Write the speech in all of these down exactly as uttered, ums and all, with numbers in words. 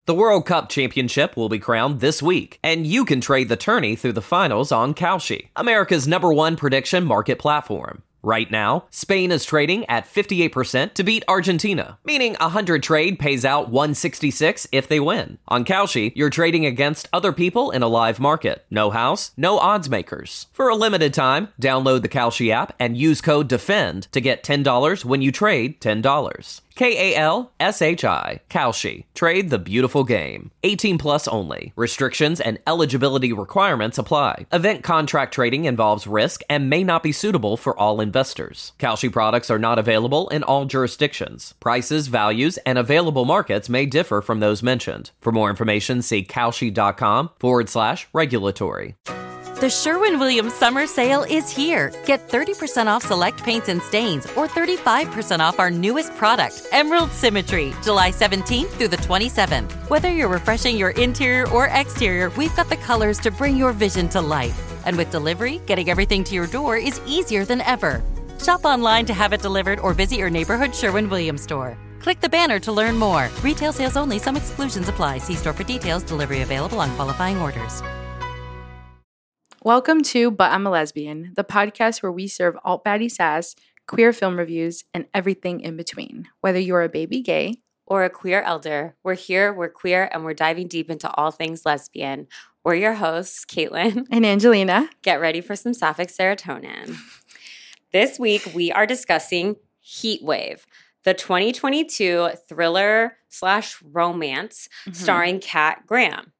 The World Cup Championship will be crowned this week, and you can trade the tourney through the finals on Kalshi, America's number one prediction market platform. Right now, Spain is trading at fifty-eight percent to beat Argentina, meaning a one hundred trade pays out one sixty-six if they win. On Kalshi, you're trading against other people in a live market. No house, no odds makers. For a limited time, download the Kalshi app and use code DEFEND to get ten dollars when you trade ten dollars. K A L S H I, Kalshi. Trade the beautiful game. eighteen plus only. Restrictions and eligibility requirements apply. Event contract trading involves risk and may not be suitable for all investors. Kalshi products are not available in all jurisdictions. Prices, values, and available markets may differ from those mentioned. For more information, see kalshi.com forward slash regulatory. The Sherwin-Williams Summer Sale is here. Get thirty percent off select paints and stains or thirty-five percent off our newest product, Emerald Symmetry, July seventeenth through the twenty-seventh. Whether you're refreshing your interior or exterior, we've got the colors to bring your vision to life. And with delivery, getting everything to your door is easier than ever. Shop online to have it delivered or visit your neighborhood Sherwin-Williams store. Click the banner to learn more. Retail sales only. Some exclusions apply. See store for details. Delivery available on qualifying orders. Welcome to But I'm a Lesbian, the podcast where we serve alt baddie sass, queer film reviews, and everything in between. Whether you're a baby gay or a queer elder, we're here, we're queer, and we're diving deep into all things lesbian. We're your hosts, Caitlin and Angelina. Get ready for some sapphic serotonin. This week, we are discussing Heat Wave, the twenty twenty-two thriller slash romance mm-hmm. starring Kat Graham.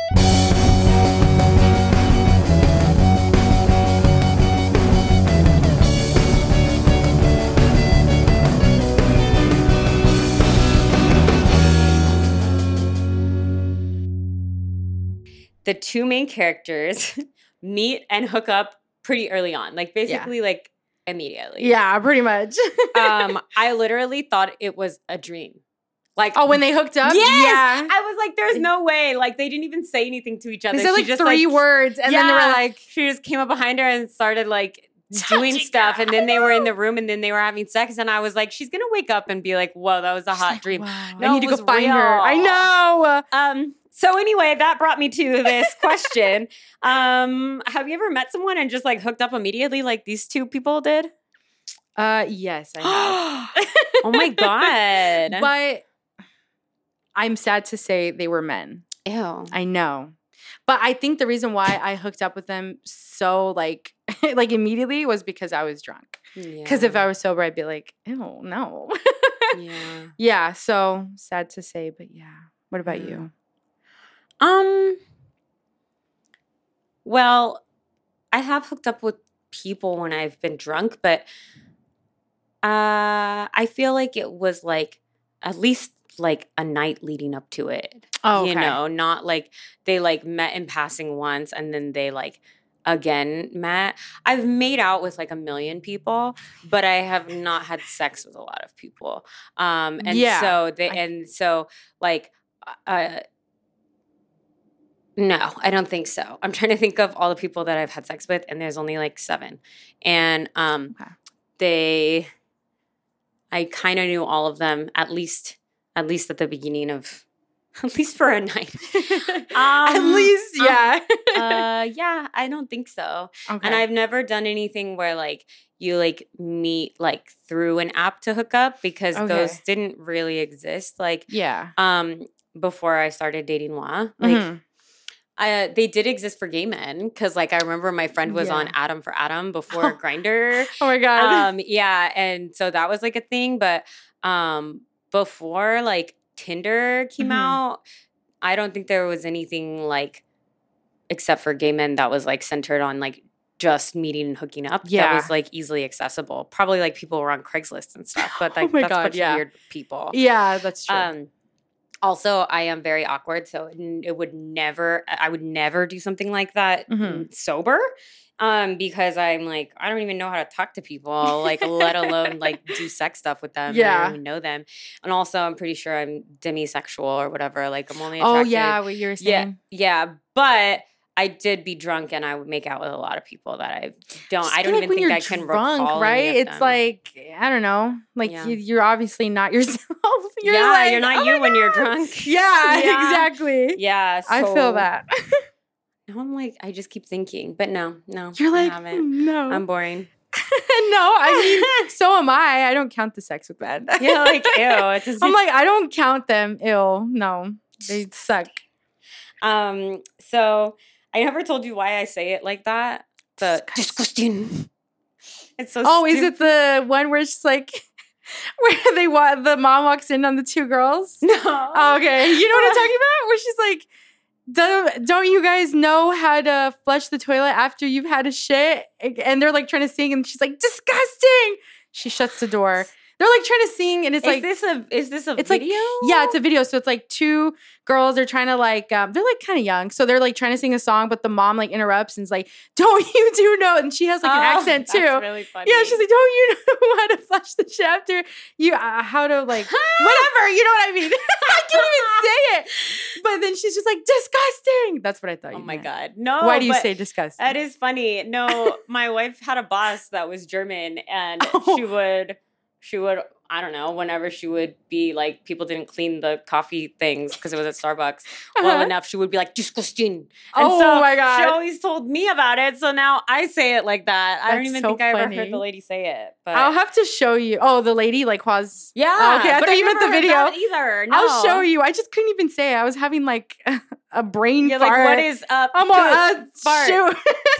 The two main characters meet and hook up pretty early on, like basically yeah. like immediately. Yeah, pretty much. um, I literally thought it was a dream. Like, oh, when they hooked up? Yes! Yeah. I was like, there's no way. Like, they didn't even say anything to each other. They said like just, three like, words, and yeah, then they were like, she just came up behind her and started like doing stuff, and then they were in the room, and then they were having sex, and I was like, she's gonna wake up and be like, whoa, that was a hot like, dream. Wow. No, I need to go find real. her. I know. Um. So anyway, that brought me to this question. um, have you ever met someone and just like hooked up immediately like these two people did? Uh, yes, I have. Oh my God. But I'm sad to say they were men. Ew. I know. But I think the reason why I hooked up with them so like like immediately was because I was drunk. Because yeah. if I was sober, I'd be like, ew, no. yeah. Yeah, so sad to say, but yeah. What about yeah. you? Um, well, I have hooked up with people when I've been drunk, but uh, I feel like it was like at least like a night leading up to it. Oh, okay. You know, not like they like met in passing once and then they like again met. I've made out with like a million people, but I have not had sex with a lot of people. Um, and yeah. so they, I- and so like, uh, no, I don't think so. I'm trying to think of all the people that I've had sex with, and there's only like seven. And um, okay. they, I kind of knew all of them at least, at least at the beginning of, at least for a night. um, at least, yeah. uh, uh, yeah, I don't think so. Okay. And I've never done anything where like you like meet like through an app to hook up because okay. those didn't really exist. Like, yeah. Um, before I started dating Wa, like. Mm-hmm. Uh, they did exist for gay men because, like, I remember my friend was yeah. on Adam for Adam before oh. Grindr. Oh my god! Um, yeah, and so that was like a thing. But um, before like Tinder came mm-hmm. out, I don't think there was anything like, except for gay men, that was like centered on like just meeting and hooking up. Yeah, that was like easily accessible. Probably like people were on Craigslist and stuff, but like oh my that's god, a bunch yeah. of weird people. Yeah, that's true. Um, Also, I am very awkward, so it, it would never, I would never do something like that mm-hmm. sober um, because I'm like, I don't even know how to talk to people, like, let alone, like, do sex stuff with them. Yeah. I don't even know them. And also, I'm pretty sure I'm demisexual or whatever. Like, I'm only Oh, attracted. yeah, what you were saying. Yeah, yeah, but I did be drunk and I would make out with a lot of people that I don't, Just I don't like even think I drunk, can recall right? any of it's them. like, I don't know, like, yeah. you, you're obviously not yourself. You're yeah, like, you're not oh you when you're God. drunk. Yeah, Yeah. exactly. Yeah, I so feel that. Now I'm like, I just keep thinking, but no, no, You're I like, haven't. "Mm, no. I'm boring. No, I mean, so am I. I don't count the sex with men. Yeah, like ew. It's just, I'm like, I don't count them. Ew. No, they suck. um. So I never told you why I say it like that. The disgusting. It's so. Oh, is stupid. it the one where it's like, where they wa- the mom walks in on the two girls? No. Oh, okay. You know what I'm talking about? Where she's like, don't, don't you guys know how to flush the toilet after you've had a shit? And they're like trying to sing, and she's like, disgusting. She shuts the door. They're like trying to sing, and it's Is like, this a is this a it's video? like, yeah, it's a video. So it's like two girls are trying to like, um, they're like kind of young. So they're like trying to sing a song, but the mom like interrupts and is like, don't you do know? And she has like an Oh, accent too. That's really funny. Yeah, she's like, don't you know how to flush the shit after you, uh, how to like, whatever, you know what I mean? I can't even say it. But then she's just like, disgusting. That's what I thought Oh you my meant. God. No. Why do you but say disgusting? That is funny. No, my wife had a boss that was German, and Oh. she would, she would, I don't know, whenever she would be like, people didn't clean the coffee things because it was at Starbucks well Uh-huh. enough, she would be like, disgusting. And Oh so my God. she always told me about it. So now I say it like that. I don't That's even so think I ever funny. heard the lady say it. But I'll have to show you. Oh, the lady like was. yeah. Oh, okay, I but thought you meant the never heard video. that either. No. I'll show you. I just couldn't even say it. I was having like a brain You're fart. like, what is up? I'm all, uh, Fart. shoot.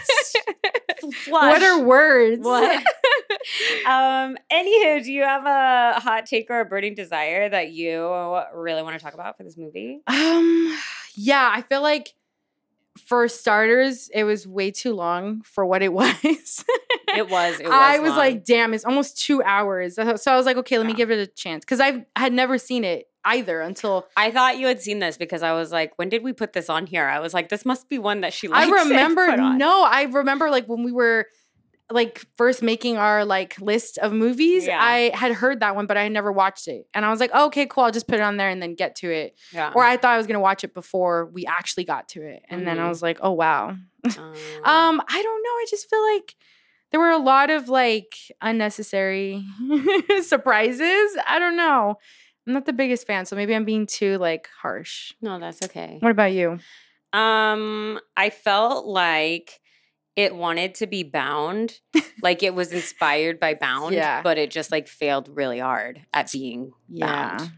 Flush. What are words? What? um, anywho, do you have a hot take or a burning desire that you really want to talk about for this movie? Um, yeah, I feel like for starters, it was way too long for what it was. It was. It was I was long. like, damn, it's almost two hours. So I was like, okay, let me Yeah. give it a chance because I had never seen it either until I thought you had seen this because I was like, when did we put this on here? I was like, this must be one that she likes. I remember. Put on. No, I remember like when we were like first making our like list of movies. Yeah. I had heard that one, but I had never watched it, and I was like, oh, okay, cool. I'll just put it on there and then get to it. Yeah. Or I thought I was gonna watch it before we actually got to it, and then I Mhm. was like, oh wow. Um, Um, I don't know. I just feel like there were a lot of like unnecessary surprises. I don't know. I'm not the biggest fan, so maybe I'm being too like harsh. no, that's okay. What about you? Um, I felt like it wanted to be Bound, like it was inspired by Bound, Yeah. but it just like failed really hard at being Yeah. Bound.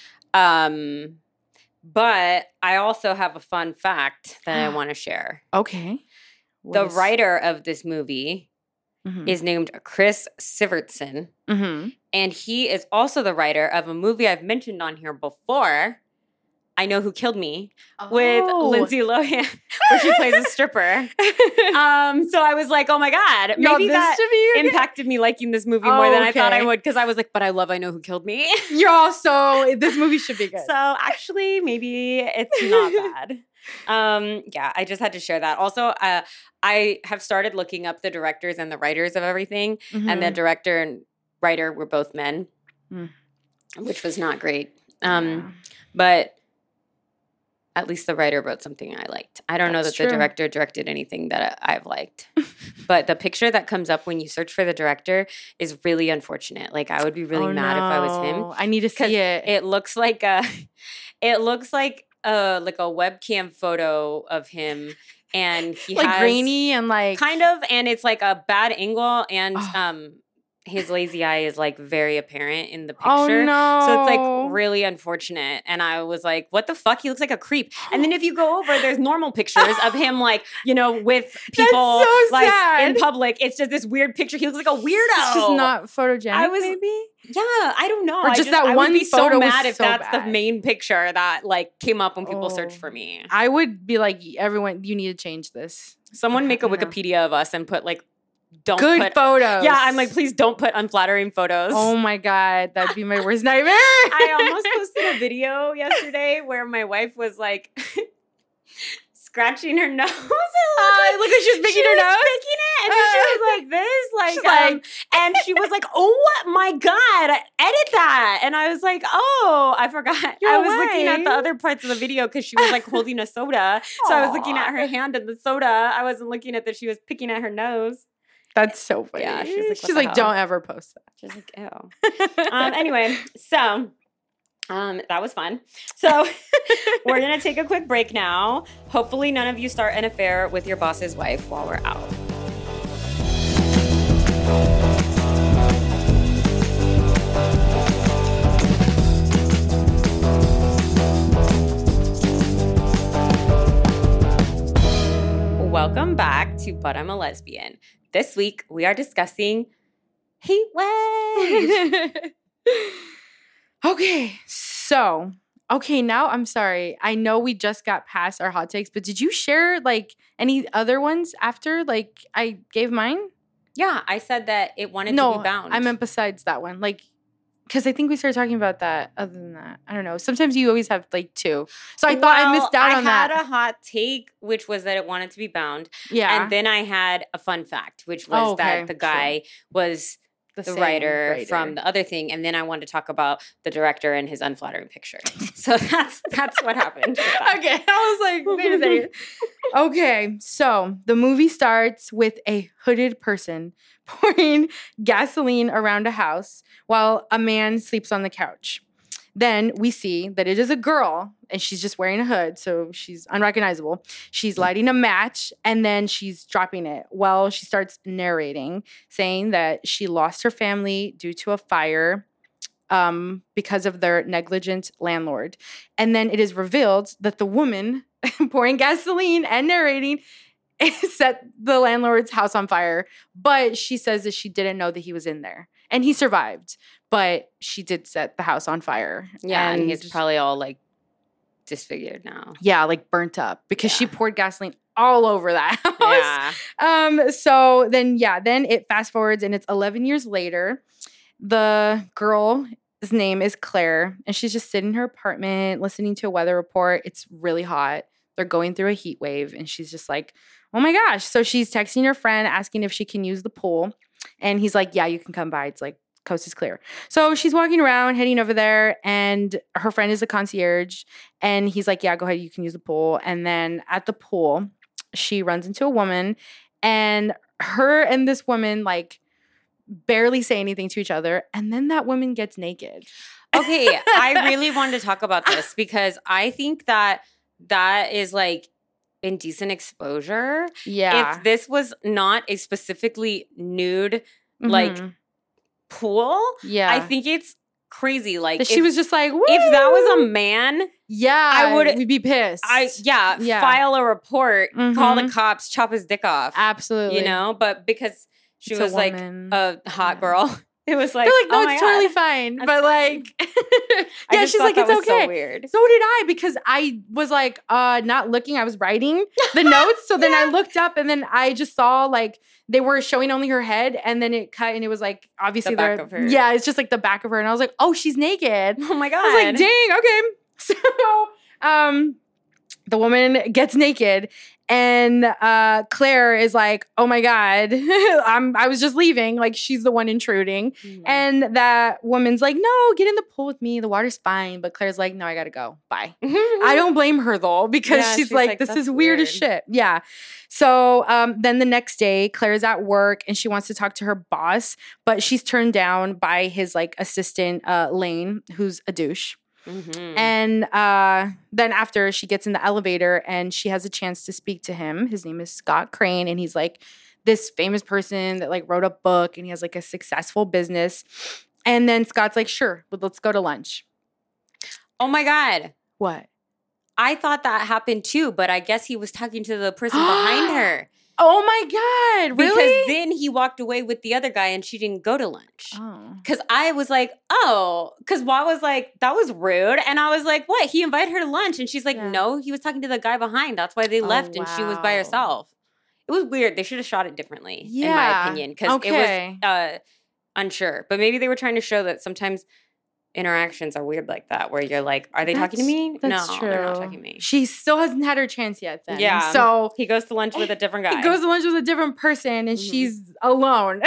Um, but I also have a fun fact that I want to share. Okay. The What is- writer of this movie Mhm. is named Chris Sivertson, Mhm. and he is also the writer of a movie I've mentioned on here before, I Know Who Killed Me, with Oh. Lindsay Lohan, where she plays a stripper. Um, so I was like, oh my God, Y'all, maybe this that should be okay. impacted me liking this movie more than I thought I Okay. would, because I was like, but I love I Know Who Killed Me. You're also this movie should be good. So actually, maybe it's not bad. Um, yeah, I just had to share that. Also, uh, I have started looking up the directors and the writers of everything, and the Mhm. director and writer were both men, Mm. which was not great. Um, Yeah. But at least the writer wrote something I liked. I don't know That's that the true. director directed anything that I- I've liked. But the picture that comes up when you search for the director is really unfortunate. Like, I would be really Oh, mad if I was him. no. I need to 'Cause see it. It looks like a, it looks like a like a webcam photo of him, and he like has grainy and like kind of, and it's like a bad angle, and Oh. um, his lazy eye is like very apparent in the picture. Oh no. So it's like really unfortunate. And I was like, what the fuck? He looks like a creep. And then if you go over, there's normal pictures of him like, you know, with people so like sad. in public. It's just this weird picture. He looks like a weirdo. It's just not photogenic. I was- maybe. Yeah, I don't know. Or I just that I one would be so photo was mad if so that's the bad. main picture that like came up when people search Oh. for me. I would be like, everyone, you need to change this. Someone make a I know. Wikipedia of us and put like, don't Good put. photos. Yeah, I'm like, please don't put unflattering photos. Oh my god, that'd be my worst nightmare. I almost posted a video yesterday where my wife was like scratching her nose. Uh, look like she was picking her was nose? picking it, and then she was like this, like, She's um, like- and she was like, "Oh my god, edit that!" And I was like, "Oh, I forgot." You're I was looking at the away. other parts of the video because she was like holding a soda, so I was looking at Aw. her hand and the soda. I wasn't looking at that she was picking at her nose. That's so funny. Yeah, she's like, what she's the like, hell? don't ever post She's like, "Ew." um, anyway, so Um, that was fun. So we're going to take a quick break now. Hopefully none of you start an affair with your boss's wife while we're out. Welcome back to But I'm a Lesbian. This week we are discussing heat wave. Okay, so, okay, now I'm sorry. I know we just got past our hot takes, but did you share like any other ones after like I gave mine? Yeah, I said that it wanted no, to be bound. I meant besides that one. Like, because I think we started talking about that. Other than that, I don't know. Sometimes you always have like two. So I well, thought I missed out I on that. I had a hot take, which was that it wanted to be bound. Yeah. And then I had a fun fact, which was oh, okay. that the guy sure. was the, the writer, writer from the other thing. And then I wanted to talk about the director and his unflattering picture. So that's that's what happened. Okay. I was like, wait a second. Okay. So the movie starts with a hooded person pouring gasoline around a house while a man sleeps on the couch. Then we see that it is a girl and she's just wearing a hood, so she's unrecognizable. She's lighting a match and then she's dropping it while she starts narrating, saying that she lost her family due to a fire um, because of their negligent landlord. And then it is revealed that the woman pouring gasoline and narrating set the landlord's house on fire, but she says that she didn't know that he was in there and he survived, but she did set the house on fire. Yeah, and, and he's probably all like disfigured now. Yeah, like burnt up because yeah. she poured gasoline all over that house. Yeah. Um. So then, yeah, then it fast forwards and it's eleven years later. The girl's name is Claire and she's just sitting in her apartment listening to a weather report. It's really hot. They're going through a heat wave and she's just like, oh my gosh. So she's texting her friend asking if she can use the pool. And he's like, yeah, you can come by. It's like, coast is clear. So she's walking around, heading over there. And her friend is a concierge. And he's like, yeah, go ahead. You can use the pool. And then at the pool, she runs into a woman. And her and this woman, like, barely say anything to each other. And then that woman gets naked. Okay. I really wanted to talk about this because I think that that is like indecent exposure. Yeah. If this was not a specifically nude, mm-hmm. like, pool, yeah, I think it's crazy. Like, if, she was just like, woo! If that was a man, yeah, I would. We'd be pissed. I yeah, yeah. file a report, mm-hmm. call the cops, chop his dick off. Absolutely, you know. But because she it's was a like a hot yeah. girl. It was like, they're like, no, oh it's my totally God. fine. That's but fine. like, yeah, she's like, it's okay. So weird. So did I because I was like, uh, not looking. I was writing the notes. So then yeah. I looked up and then I just saw like they were showing only her head and then it cut and it was like obviously the back of her. Yeah, it's just like the back of her and I was like, oh, she's naked. Oh my God. I was like, dang, okay. So, um, the woman gets naked. And uh, Claire is like, oh my God, I'm, I was just leaving. Like, she's the one intruding. Mm-hmm. And that woman's like, no, get in the pool with me. The water's fine. But Claire's like, no, I got to go. Bye. I don't blame her, though, because yeah, she's, she's like, like, this is weird, weird as shit. Yeah. So um, then the next day, Claire's at work and she wants to talk to her boss, but she's turned down by his, like, assistant, uh, Lane, who's a douche. Mm-hmm. And uh, then after she gets in the elevator and she has a chance to speak to him. His name is Scott Crane. And he's like this famous person that like wrote a book and he has like a successful business. And then Scott's like, sure, well, let's go to lunch. Oh my God. What? I thought that happened too, but I guess he was talking to the person behind her. Oh my God, really? Because then he walked away with the other guy and she didn't go to lunch. Oh. Because I was like, oh, because Wa was like, that was rude. And I was like, what? He invited her to lunch. And she's like, yeah. no, he was talking to the guy behind. That's why they oh, left wow. and she was by herself. It was weird. They should have shot it differently, yeah. in my opinion. Because okay. it was uh, unsure. But maybe they were trying to show that sometimes interactions are weird like that, where you're like, are they that's, talking to me? That's no, true. they're not talking to me. She still hasn't had her chance yet then. Yeah. So he goes to lunch with a different guy. He goes to lunch with a different person and mm-hmm. she's alone.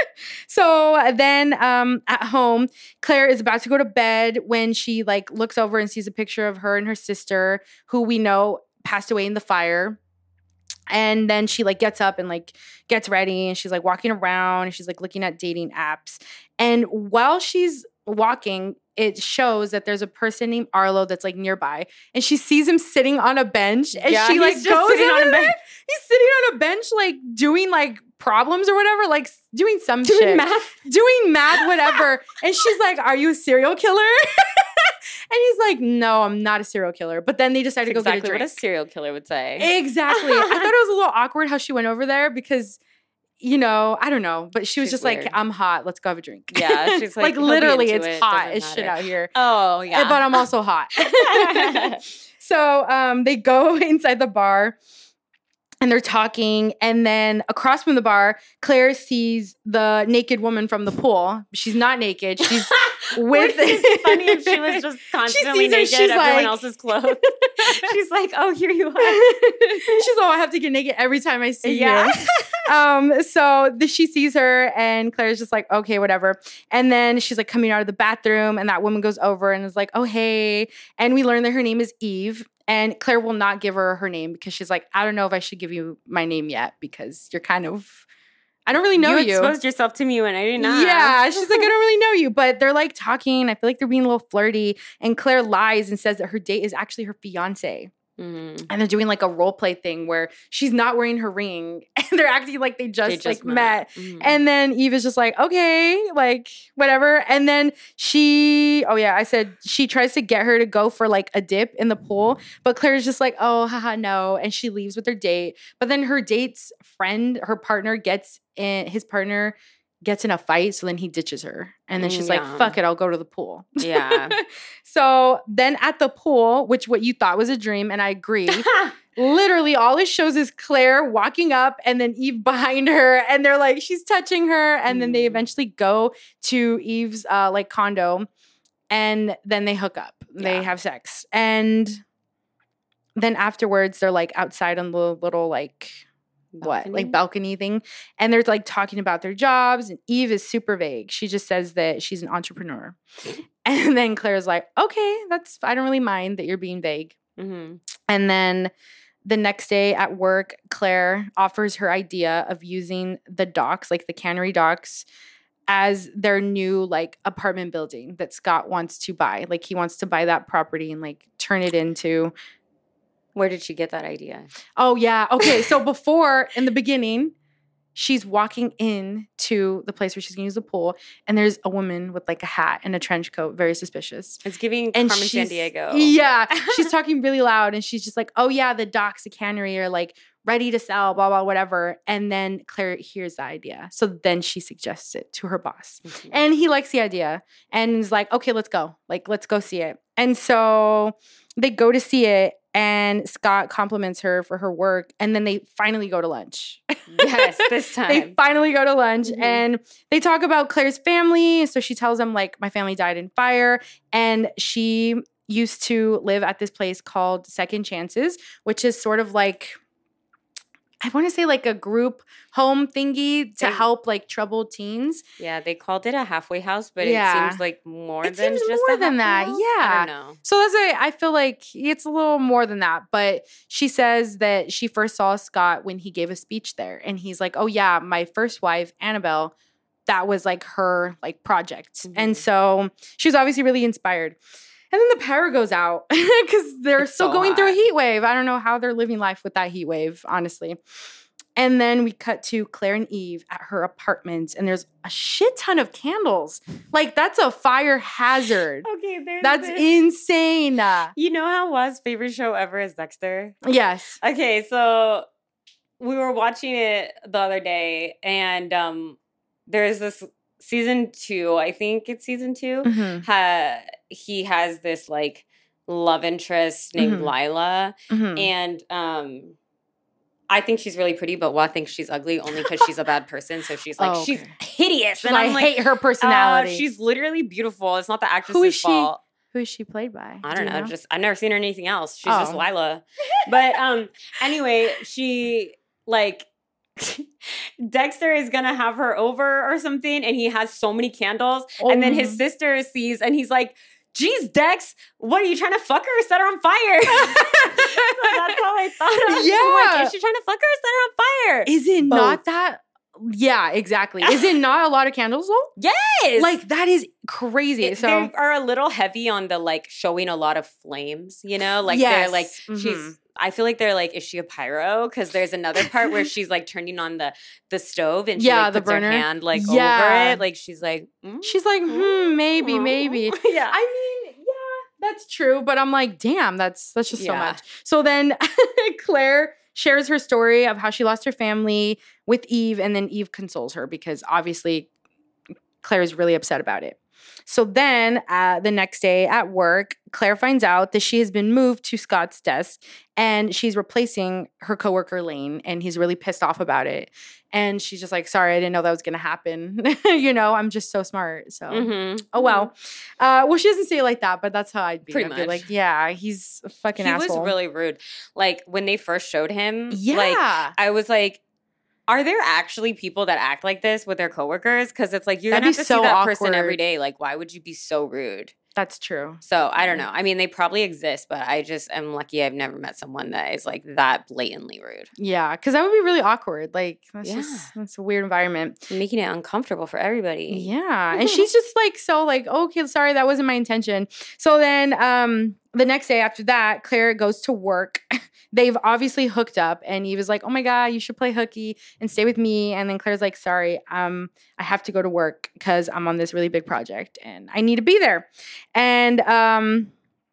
So then um, at home, Claire is about to go to bed when she like looks over and sees a picture of her and her sister, who we know passed away in the fire. And then she like gets up and like gets ready and she's like walking around and she's like looking at dating apps. And while she's walking, it shows that there's a person named Arlo that's like nearby, and she sees him sitting on a bench, and Yeah, she like he's just goes sitting on over a there. bench. He's sitting on a bench, like doing like problems or whatever, like s- doing some Doing shit, math. doing math, whatever. And she's like, "Are you a serial killer?" And he's like, "No, I'm not a serial killer." But then they decide to go Exactly get a what a drink. serial killer would say. Exactly. I thought it was a little awkward how she went over there because, you know, I don't know, but she was She's just weird. like, "I'm hot. Let's go have a drink." Yeah, she's like, like he'll be literally, into it's it, hot doesn't as shit matter. out here. Oh, Uh, yeah. But I'm also hot. So um, they go inside the bar and they're talking. And then across from the bar, Claire sees the naked woman from the pool. She's not naked. She's with. It's funny if she was just constantly sees her, naked, she's everyone like- else's clothes. She's like, oh, here you are. She's oh, I have to get naked every time I see Yeah. you. Um, so the, she sees her, and Claire's just like, okay, whatever. And then she's like coming out of the bathroom, and that woman goes over and is like, oh, hey. And we learn that her name is Eve. And Claire will not give her her name because she's like, I don't know if I should give you my name yet because you're kind of, I don't really know you. you. exposed yourself to me when I didn't ask. Yeah, she's like, I don't really know you, but they're like talking. I feel like they're being a little flirty. And Claire lies and says that her date is actually her fiance. Mhm. And they're doing like a role play thing where she's not wearing her ring and they're acting like they just, They just like met. met. Mhm. And then Eve is just like, okay, like whatever. And then she, oh yeah, I said she tries to get her to go for like a dip in the pool, but Claire's just like, oh, haha, no. And she leaves with her date. But then her date's friend, her partner gets in, his partner gets in a fight. So then he ditches her. And then she's Yeah. like, fuck it, I'll go to the pool. Yeah. So then at the pool, which what you thought was a dream, and I agree, literally all it shows is Claire walking up and then Eve behind her, and they're like, she's touching her, and then they Mm. eventually go to Eve's uh, like condo, and then they hook up. They Yeah. have sex, and then afterwards they're like outside on the little like what Balcony? like balcony thing, and they're like talking about their jobs, and Eve is super vague. She just says that she's an entrepreneur. And then Claire's like, okay, that's, I don't really mind that you're being vague. Mhm. And then the next day at work, Claire offers her idea of using the docks, like the cannery docks, as their new like apartment building that Scott wants to buy. Like he wants to buy that property and like turn it into. Where did she get that idea? Oh yeah. Okay. So before in the beginning, she's walking in to the place where she's gonna use the pool, and there's a woman with like a hat and a trench coat, very suspicious. It's giving And Carmen she's- Sandiego. Yeah. She's talking really loud, and she's just like, oh yeah, the docks, the cannery are like ready to sell, blah, blah, whatever. And then Claire hears the idea. So then she suggests it to her boss. Mhm. And he likes the idea and is like, okay, let's go. Like, let's go see it. And so they go to see it, and Scott compliments her for her work. And then they finally go to lunch. Yes, this time. They finally go to lunch, Mhm. and they talk about Claire's family. So she tells them, like, my family died in fire. And she used to live at this place called Second Chances, which is sort of like, I want to say like a group home thingy to They- help like troubled teens. Yeah, they called it a halfway house, but Yeah. it seems like more It than seems just more a than halfway that, house. yeah. I don't know. So that's why I feel like it's a little more than that. But she says that she first saw Scott when he gave a speech there. And he's like, oh yeah, my first wife, Annabelle, that was like her like project. Mhm. And so she was obviously really inspired. And then the power goes out because they're It's still so going through a hot. heat wave. I don't know how they're living life with that heat wave, honestly. And then we cut to Claire and Eve at her apartment, and there's a shit ton of candles. Like, that's a fire hazard. Okay, there's That's this- insane. You know how Waz's favorite show ever is Dexter? Yes. Okay, so we were watching it the other day, and um, there's this season two, I think it's season two. Mhm. Ha- he has this like love interest named Mhm. Lila, Mhm. and um, I think she's really pretty, but Wa thinks she's ugly only because she's a bad person. So she's like, Oh, she's okay. hideous, And I I'm like, hate her "Uh, personality. she's literally beautiful. It's not the actress's Who is she? fault. Who is she played by? I Do don't you know, Just I've never seen her in anything else. She's just Oh. Lila. But um, anyway, she like Dexter is gonna have her over or something, and he has so many candles, and then his Oh. sister sees, and he's like, "Geez, Dex, what are you trying to fuck her or set her on fire?" So that's how I thought of. I'm Yeah. like, is she trying to fuck her or set her on fire? Is it Both. not that Yeah, exactly. Is it not a lot of candles though? Yes. Like that is crazy. It, so they are a little heavy on the like showing a lot of flames, you know? Like yes. they're like mm-hmm. she's I feel like they're like, is she a pyro? Because there's another part where she's like turning on the the stove and she yeah, like, the puts burner. her hand like yeah. over it. Like she's like, mm, she's like, hmm, maybe, mm, maybe. yeah. I mean, yeah, that's true. But I'm like, damn, that's that's just Yeah. so much. So then Claire shares her story of how she lost her family with Eve, and then Eve consoles her because obviously Claire is really upset about it. So then uh, the next day at work, Claire finds out that she has been moved to Scott's desk and she's replacing her coworker Lane, and he's really pissed off about it. And she's just like, sorry, I didn't know that was going to happen. you know, I'm just so smart. So, mm-hmm. oh, well. Uh, well, she doesn't say it like that, but that's how I'd be. Pretty I'd be much. like, yeah, he's a fucking he asshole. was really rude. Like when they first showed him, Yeah. like I was like, are there actually people that act like this with their coworkers? Because it's like you're That'd gonna be have to so see that person every awkward. day. Like, why would you be so rude? That's true. So I don't know. I mean, they probably exist, but I just am lucky I've never met someone that is like that blatantly rude. Yeah, because that would be really awkward. Like, that's Yeah. just, that's a weird environment. Making it uncomfortable for everybody. Yeah. And she's just like, so like, oh, okay, sorry, that wasn't my intention. So then um, the next day after that, Claire goes to work. They've obviously hooked up, and Eve is like, oh my God, you should play hooky and stay with me. And then Claire's like, sorry, um, I have to go to work because I'm on this really big project and I need to be there. And um,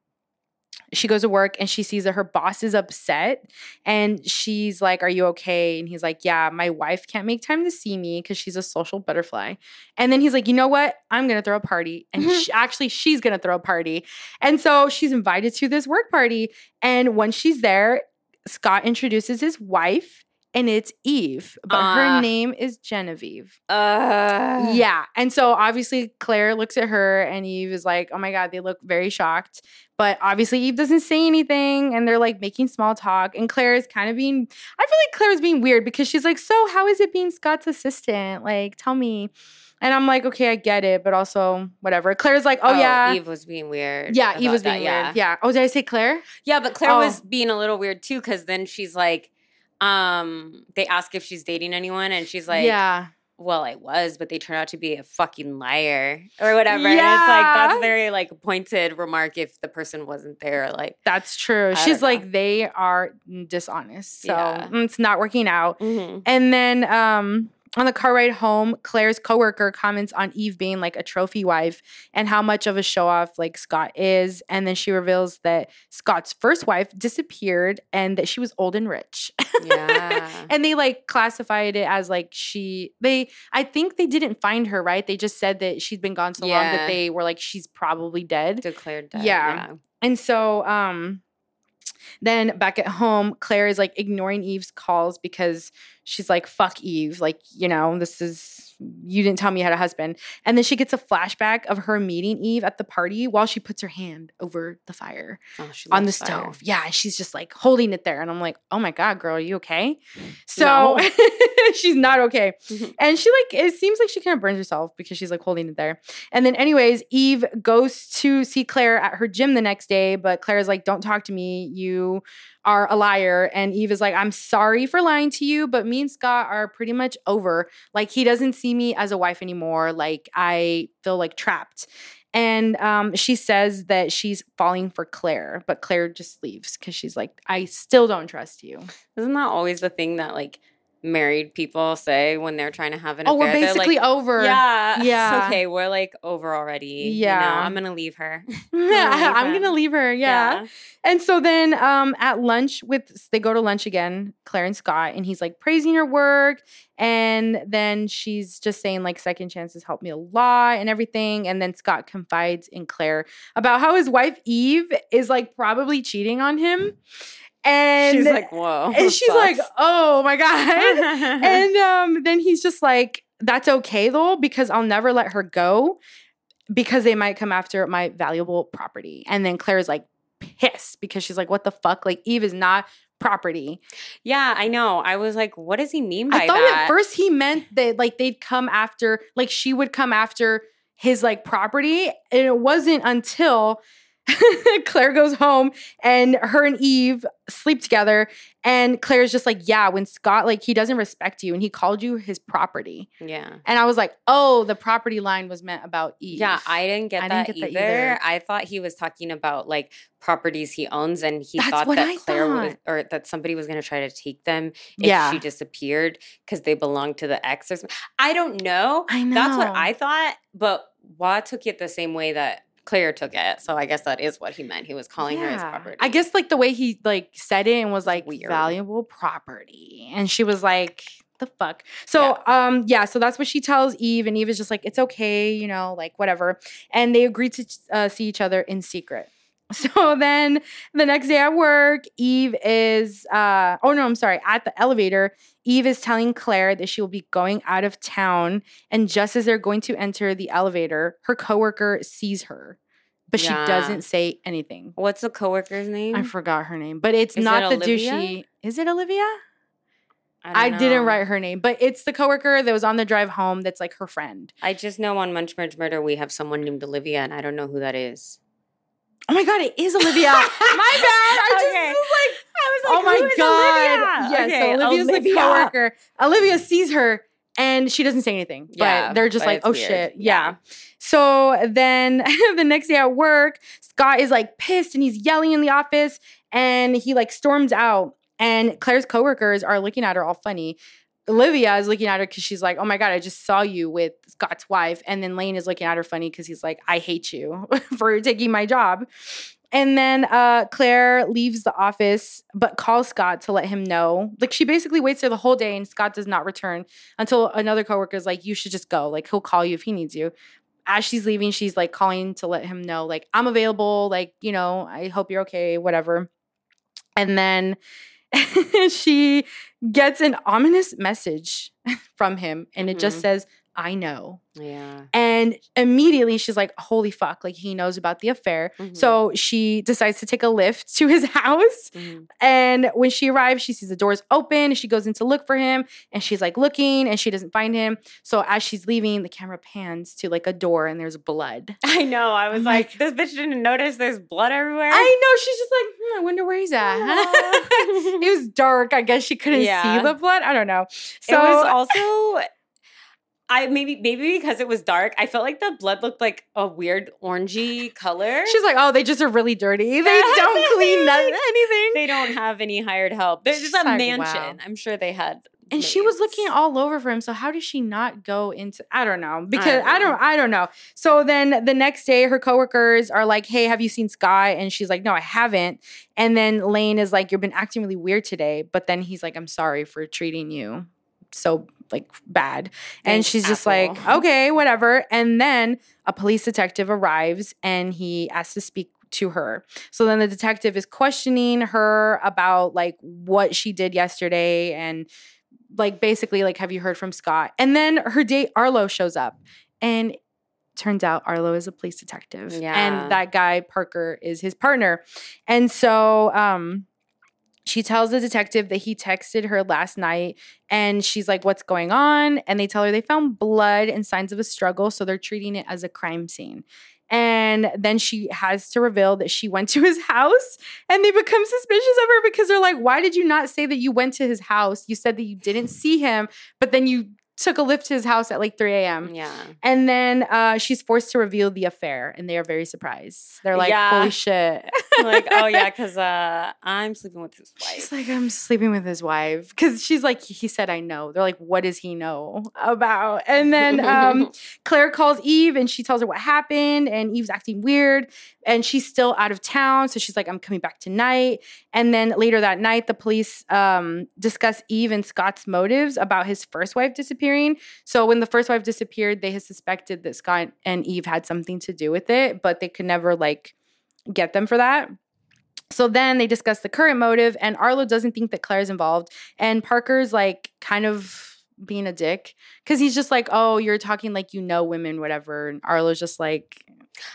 she goes to work and she sees that her boss is upset, and she's like, are you okay? And he's like, yeah, my wife can't make time to see me because she's a social butterfly. And then he's like, you know what? I'm going to throw a party. And she, actually, she's going to throw a party. And so she's invited to this work party. And when she's there, Scott introduces his wife, and it's Eve, but Uh. her name is Genevieve. Uh, Yeah. And so obviously Claire looks at her, and Eve is like, oh my God, they look very shocked. But obviously Eve doesn't say anything, and they're like making small talk. And Claire is kind of being, I feel like Claire is being weird because she's like, so how is it being Scott's assistant? Like, tell me. And I'm like, okay, I get it, but also whatever. Claire's like, oh, oh, yeah. Eve was being weird. yeah, Eve about was that, being yeah. weird. Yeah. Oh, did I say Claire? Yeah, but Claire Oh. was being a little weird too, because then she's like, um, they ask if she's dating anyone, and she's like, yeah. well, I was, but they turned out to be a fucking liar or whatever. And it's like, Yeah. that's a very like pointed remark if the person wasn't there. Like, That's true. I She's don't know. like, they are dishonest. So Yeah. mm, it's not working out. mm-hmm. And then um, on the car ride home, Claire's coworker comments on Eve being like a trophy wife and how much of a show off like Scott is. And then she reveals that Scott's first wife disappeared and that she was old and rich. Yeah. And they like classified it as like she, they, I think they didn't find her, right? They just said that she'd been gone so long Yeah. that they were like, she's probably dead. Declared dead. Yeah. And so um then back at home, Claire is like ignoring Eve's calls because she's like, fuck Eve. Like, you know, this is, you didn't tell me you had a husband. And then she gets a flashback of her meeting Eve at the party while she puts her hand over the fire Oh, she on the loves fire. stove. Yeah. And she's just like holding it there. And I'm like, oh my God, girl, are you okay? So No. she's not okay. Mhm. And she like, it seems like she kind of burns herself because she's like holding it there. And then anyways, Eve goes to see Claire at her gym the next day, but Claire's like, don't talk to me. You are a liar. And Eve is like, I'm sorry for lying to you, but me and Scott are pretty much over. Like, he doesn't see me as a wife anymore. Like, I feel like trapped. And um, she says that she's falling for Claire, but Claire just leaves because she's like, I still don't trust you. Isn't that always the thing that like married people say when they're trying to have an Oh, affair? we're They're basically like, over. yeah, Yeah. It's okay, we're like over already. Yeah. You know, I'm gonna leave her. Yeah, I'm her. going to leave her. Yeah. And so then um, at lunch with, they go to lunch again, Claire and Scott, and he's like praising her work. And then she's just saying like second chances help me a lot and everything. And then Scott confides in Claire about how his wife Eve is like probably cheating on him. And She's like, whoa. and she's like, sucks. oh my God. And um, then he's just like, that's okay though, because I'll never let her go because they might come after my valuable property. And then Claire's like pissed because she's like, what the fuck? Like, Eve is not property. Yeah, I know. I was like, what does he mean by I thought that? at first he meant that like they'd come after, like she would come after his like property. And it wasn't until Claire goes home and her and Eve sleep together. And Claire's just like, yeah, when Scott, like, he doesn't respect you and he called you his property. Yeah. And I was like, oh, the property line was meant about Eve. Yeah, I didn't get, I that, didn't get either. that either. I thought he was talking about like properties he owns, and he That's thought what that I Claire thought. was, or that somebody was going to try to take them if Yeah. she disappeared because they belonged to the ex or something. I don't know. I know. That's what I thought, but Wa took it the same way that Claire took it. So I guess that is what he meant. He was calling her his Yeah. property. I guess like the way he like said it and was like Weird. valuable property. And she was like, the fuck? So yeah. um yeah, so that's what she tells Eve, and Eve is just like, it's okay, you know, like whatever. And they agree to uh, see each other in secret. So then the next day at work, Eve is uh oh no, I'm sorry, at the elevator, Eve is telling Claire that she will be going out of town, and just as they're going to enter the elevator, her coworker sees her. But Yeah. she doesn't say anything. What's the coworker's name? I forgot her name, but it's Is not it the Olivia? douchey. Is it Olivia? don't I, didn't know. write her name, but it's the coworker that was on the drive home that's like her friend. I just know on Munch Merge Murder we have someone named Olivia, and I don't know who that is. Oh my god, it is Olivia. My bad. I just Okay. was like, I was oh my god. Olivia? Yeah, Okay, so Olivia's Olivia. the coworker. Olivia sees her and she doesn't say anything. Yeah, but they're just but like, it's oh weird. shit. Yeah. Yeah. So then the next day at work, Scott is like pissed and he's yelling in the office and he like storms out, and Claire's coworkers are looking at her all funny. Olivia is looking at her because she's like, oh my God, I just saw you with Scott's wife. And then Lane is looking at her funny because he's like, I hate you for taking my job. And then uh, Claire leaves the office, but calls Scott to let him know. Like, she basically waits there the whole day, and Scott does not return until another coworker is like, you should just go. Like, he'll call you if he needs you. As she's leaving, she's like calling to let him know, like, I'm available. Like, you know, I hope you're okay, whatever. And then she gets an ominous message from him, and it just Mhm. says, I know. Yeah. And immediately she's like, holy fuck, like he knows about the affair. Mhm. So she decides to take a lift to his house. Mhm. And when she arrives, she sees the doors open. She goes in to look for him, and she's like looking, and she doesn't find him. So as she's leaving, the camera pans to like a door, and there's blood. I know. I was I'm like, like- this bitch didn't notice there's blood everywhere. I know. She's just like, hmm, I wonder where he's at. It was dark. I guess she couldn't Yeah. see the blood. I don't know. So it was also, I maybe maybe because it was dark, I felt like the blood looked like a weird orangey color. she's like, oh, they just are really dirty. They don't clean no- anything. They don't have any hired help. There's She's just a like, mansion. wow. I'm sure they had. And she was maids. looking all over for him. So how does she not go into? I don't know, because don't I don't, know. I don't know. So then the next day, her coworkers are like, "Hey, have you seen Scott?" And she's like, "No, I haven't." And then Lane is like, "You've been acting really weird today." But then he's like, "I'm sorry for treating you so like bad." And Thanks, she's just Apple. like, "Okay, whatever." And then a police detective arrives and he asks to speak to her. So then the detective is questioning her about like what she did yesterday, and like basically like, have you heard from Scott? And then her date Arlo shows up, and turns out Arlo is a police detective. Yeah. And that guy Parker is his partner. And so um she tells the detective that he texted her last night, and she's like, what's going on? And they tell her they found blood and signs of a struggle, so they're treating it as a crime scene. And then she has to reveal that she went to his house, and they become suspicious of her because they're like, why did you not say that you went to his house? You said that you didn't see him, but then you took a lift to his house at like three a.m. Yeah. And then uh, she's forced to reveal the affair, and they are very surprised. They're like, Yeah. holy shit. Like, oh yeah, because uh, I'm sleeping with his wife. She's like, I'm sleeping with his wife. Because she's like, he said, I know. They're like, what does he know about? And then um, Claire calls Eve, and she tells her what happened. And Eve's acting weird. And she's still out of town. So she's like, I'm coming back tonight. And then later that night, the police um, discuss Eve and Scott's motives about his first wife disappearing. So when the first wife disappeared, they had suspected that Scott and Eve had something to do with it, but they could never like get them for that. So then they discuss the current motive, and Arlo doesn't think that Claire's involved. And Parker's like kind of being a dick because he's just like, oh, you're talking like you know women, whatever. And Arlo's just like,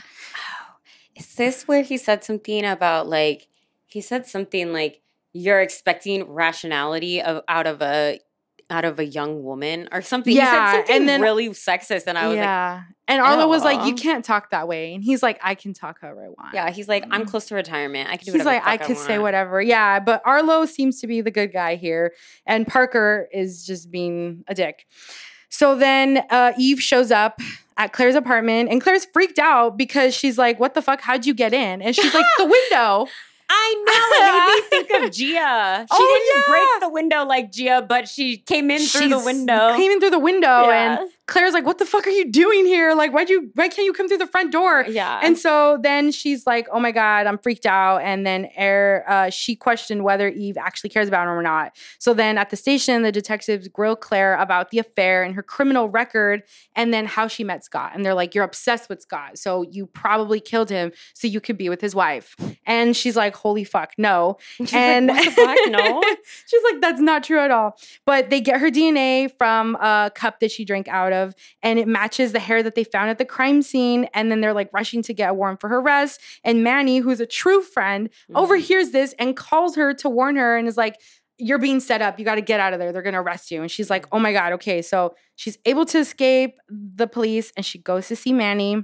Is this where he said something about like he said something like you're expecting rationality of out of a out of a young woman or something. Yeah, he said something and then- really sexist, and I was like, yeah. And Arlo was like, Ew. you can't talk that way. And he's like, I can talk however I want. yeah, he's like, I'm close to retirement. I can do He's whatever like, the I fuck could say want." whatever. Yeah. But Arlo seems to be the good guy here. And Parker is just being a dick. So then uh, Eve shows up at Claire's apartment. And Claire's freaked out because she's like, what the fuck? How'd you get in? And she's like, the window. I know. It made me think of Gia. She Oh, didn't yeah. break the window like Gia, but she came in through the She's window. Came in through the window. Yeah. And Claire's like, what the fuck are you doing here? Like, why'd you, why can't you come through the front door? Yeah. And so then she's like, oh my God, I'm freaked out. And then Air, uh, she questioned whether Eve actually cares about him or not. So then at the station, the detectives grill Claire about the affair and her criminal record and then how she met Scott. And they're like, you're obsessed with Scott. So you probably killed him so you could be with his wife. And she's like, holy fuck, no. She's and like, what the fuck? No. she's like, that's not true at all. But they get her D N A from a cup that she drank out of, and it matches the hair that they found at the crime scene. And then they're like rushing to get a warrant for her arrest. And Manny, who's a true friend, Mhm. overhears this and calls her to warn her and is like, you're being set up. You got to get out of there. They're going to arrest you. And she's like, oh my God, okay. So she's able to escape the police and she goes to see Manny.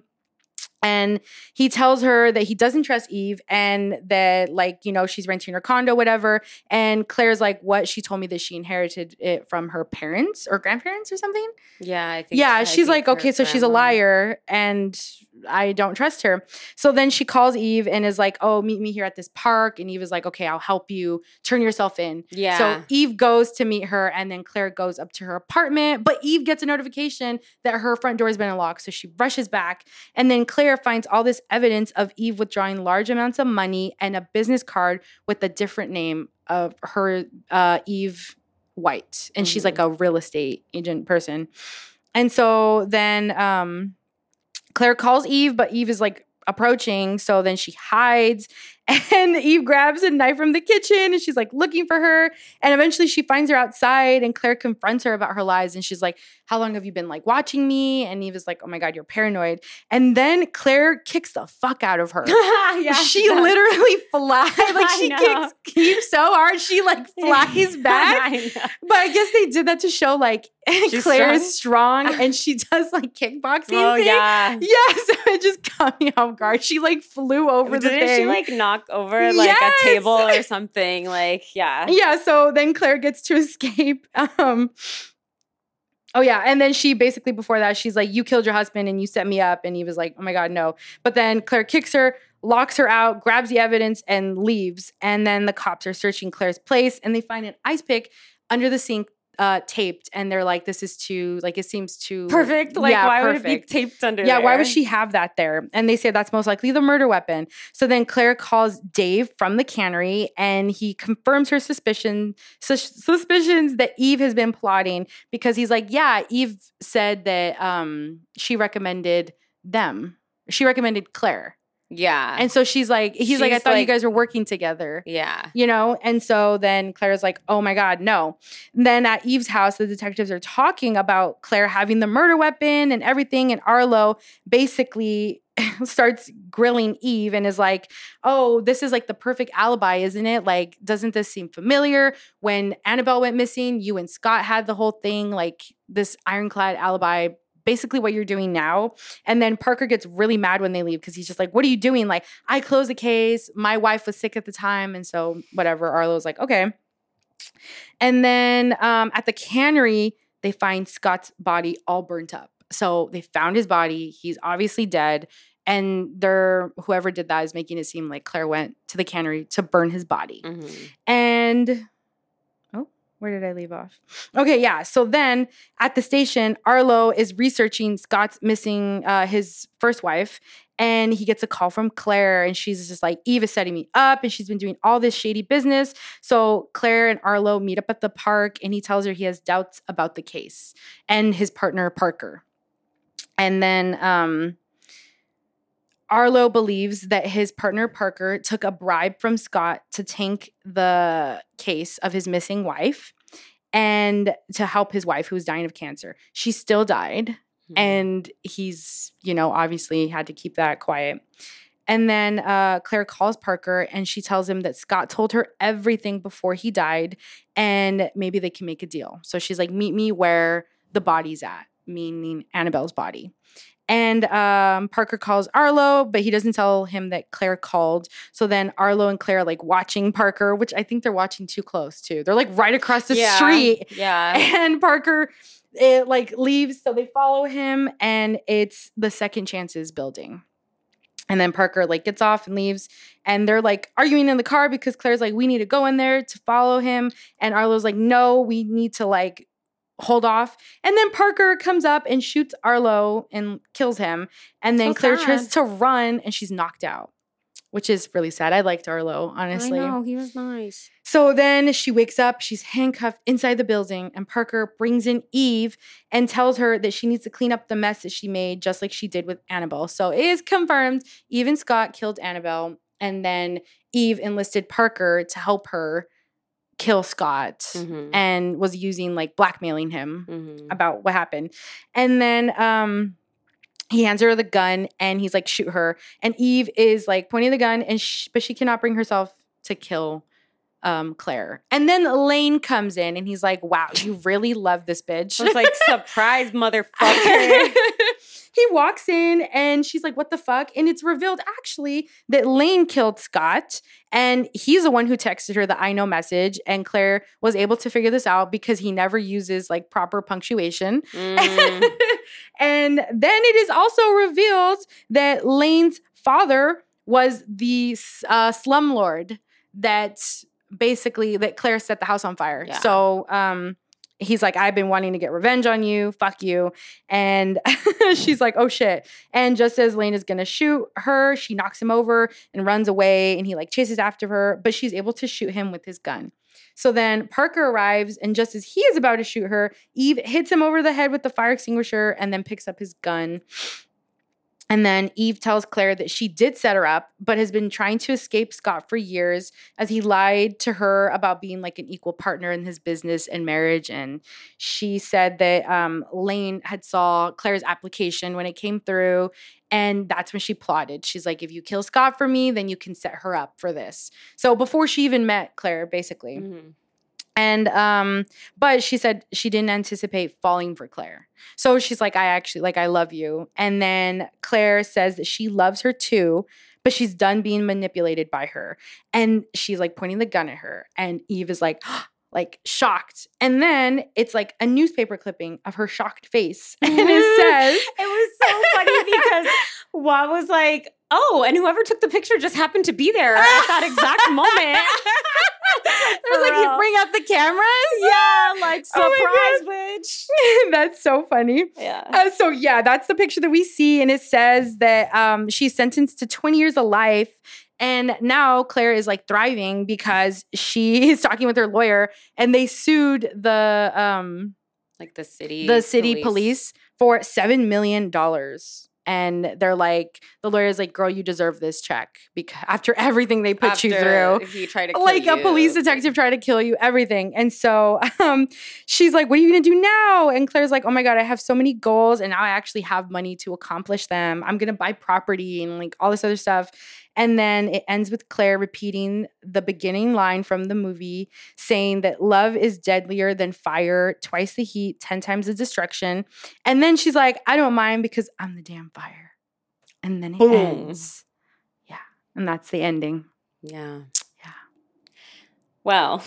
And he tells her that he doesn't trust Eve and that, like, you know, she's renting her condo, whatever. And Claire's like, what? She told me that she inherited it from her parents or grandparents or something. Yeah, I think. Yeah, I she's think like, her okay, so she's a grandma- liar and I don't trust her. So then she calls Eve and is like, oh, meet me here at this park. And Eve is like, okay, I'll help you. Turn yourself in. Yeah. So Eve goes to meet her and then Claire goes up to her apartment. But Eve gets a notification that her front door has been unlocked. So she rushes back. And then Claire finds all this evidence of Eve withdrawing large amounts of money and a business card with a different name of her, uh, Eve White. And she's Mhm. like a real estate agent person. And so then um, Claire calls Eve, but Eve is like approaching. So then she hides and Eve grabs a knife from the kitchen and she's like looking for her. And eventually she finds her outside and Claire confronts her about her lies. And she's like, how long have you been like watching me? And Eve is like, oh my God, you're paranoid. And then Claire kicks the fuck out of her. yeah, she yeah. literally flies. Like I she know. kicks Eve so hard, she like flies back. I know. But I guess they did that to show like She's Claire is strong and she does like kickboxing. Oh thing. yeah. Yeah, so it just caught me off guard. She like flew over the Didn't thing. she like knock over like Yes! a table or something? Like yeah. Yeah, so then Claire gets to escape. Um Oh yeah, and then she basically before that she's like, you killed your husband and you set me up, and he was like, oh my God, no. But then Claire kicks her, locks her out, grabs the evidence, and leaves. And then the cops are searching Claire's place, and they find an ice pick under the sink, uh, taped, and they're like, this is too like it seems too Perfect. Like yeah, why perfect. would it be taped under Yeah, there? why would she have that there? And they say that's most likely the murder weapon. So then Claire calls Dave from the cannery and he confirms her suspicion, sus- suspicions that Eve has been plotting because he's like, yeah, Eve said that um, she recommended them. She recommended Claire. Yeah. And so she's like, he's like, I She's thought you like- guys were working together. yeah. You know, and so then Claire's like, oh my God, no. And then at Eve's house, the detectives are talking about Claire having the murder weapon and everything. And Arlo basically starts grilling Eve and is like, oh, this is like the perfect alibi, isn't it? Like, doesn't this seem familiar? When Annabelle went missing, you and Scott had the whole thing, like this ironclad alibi. Basically what you're doing now. And then Parker gets really mad when they leave because he's just like, what are you doing? Like, I closed the case. My wife was sick at the time. And so whatever. Arlo's like, okay. And then um, at the cannery, they find Scott's body all burnt up. So they found his body. He's obviously dead. And they're whoever did that is making it seem like Claire went to the cannery to burn his body. Mhm. And where did I leave off? Okay, yeah. So then at the station, Arlo is researching Scott's missing uh, his first wife. And he gets a call from Claire. And she's just like, Eve is setting me up. And she's been doing all this shady business. So Claire and Arlo meet up at the park. And he tells her he has doubts about the case and his partner, Parker. And then um, Arlo believes that his partner Parker took a bribe from Scott to tank the case of his missing wife and to help his wife who was dying of cancer. She still died, Mhm. and he's, you know, obviously had to keep that quiet. And then uh, Claire calls Parker and she tells him that Scott told her everything before he died and maybe they can make a deal. So she's like, meet me where the body's at, meaning Annabelle's body. And um, Parker calls Arlo, but he doesn't tell him that Claire called. So then Arlo and Claire are like watching Parker, which I think they're watching too close too. They're like right across the yeah. street. Yeah. And Parker, it like leaves. So they follow him and it's the Second Chances building. And then Parker like gets off and leaves. And they're like arguing in the car because Claire's like, we need to go in there to follow him. And Arlo's like, no, we need to like hold off. And then Parker comes up and shoots Arlo and kills him. And then So Claire sad. tries to run and she's knocked out, which is really sad. I liked Arlo, honestly. I know, he was nice. So then she wakes up, she's handcuffed inside the building, and Parker brings in Eve and tells her that she needs to clean up the mess that she made, just like she did with Annabelle. So it is confirmed Eve and Scott killed Annabelle, and then Eve enlisted Parker to help her kill Scott Mhm. and was using like blackmailing him Mhm. about what happened. And then um he hands her the gun and he's like, shoot her. And Eve is like pointing the gun, and sh- but she cannot bring herself to kill um, Claire. And then Lane comes in and he's like, wow, you really love this bitch. I was like, surprise, motherfucker. He walks in and she's like, what the fuck? And it's revealed actually that Lane killed Scott. And he's the one who texted her the I know message. And Claire was able to figure this out because he never uses like proper punctuation. Mm. And then it is also revealed that Lane's father was the uh, slumlord that basically that Claire set the house on fire. Yeah. So um, he's like, I've been wanting to get revenge on you. Fuck you. And she's like, oh shit. And just as Lane is going to shoot her, she knocks him over and runs away. And he like chases after her, but she's able to shoot him with his gun. So then Parker arrives, and just as he is about to shoot her, Eve hits him over the head with the fire extinguisher and then picks up his gun. And then Eve tells Claire that she did set her up, but has been trying to escape Scott for years as he lied to her about being like an equal partner in his business and marriage. And she said that um, Lane had saw Claire's application when it came through. And that's when she plotted. She's like, if you kill Scott for me, then you can set her up for this. So before she even met Claire, basically. Mm-hmm. And, um, but she said she didn't anticipate falling for Claire. So she's like, I actually, like, I love you. And then Claire says that she loves her too, but she's done being manipulated by her. And she's like pointing the gun at her. And Eve is like, like shocked. And then it's like a newspaper clipping of her shocked face. And it says, it was so funny because Wa was like, oh, and whoever took the picture just happened to be there at that exact moment. it was like, you bring up the cameras? Yeah, like, surprise, Oh bitch. That's so funny. Yeah. Uh, so yeah, that's the picture that we see, and it says that um, she's sentenced to twenty years of life, and now Claire is like thriving because she is talking with her lawyer, and they sued the um, Like the city the city police, for seven million dollars. And they're like, the lawyer's like, girl, you deserve this check because after everything they put After you through. He tried to kill Like you. a police detective tried to kill you, everything. And so um, she's like, what are you going to do now? And Claire's like, oh my God, I have so many goals and now I actually have money to accomplish them. I'm going to buy property and like all this other stuff. And then it ends with Claire repeating the beginning line from the movie saying that love is deadlier than fire, twice the heat, ten times the destruction. And then she's like, I don't mind because I'm the damn fire. And then it Boom. ends. Yeah. And that's the ending. Yeah. Yeah. Well,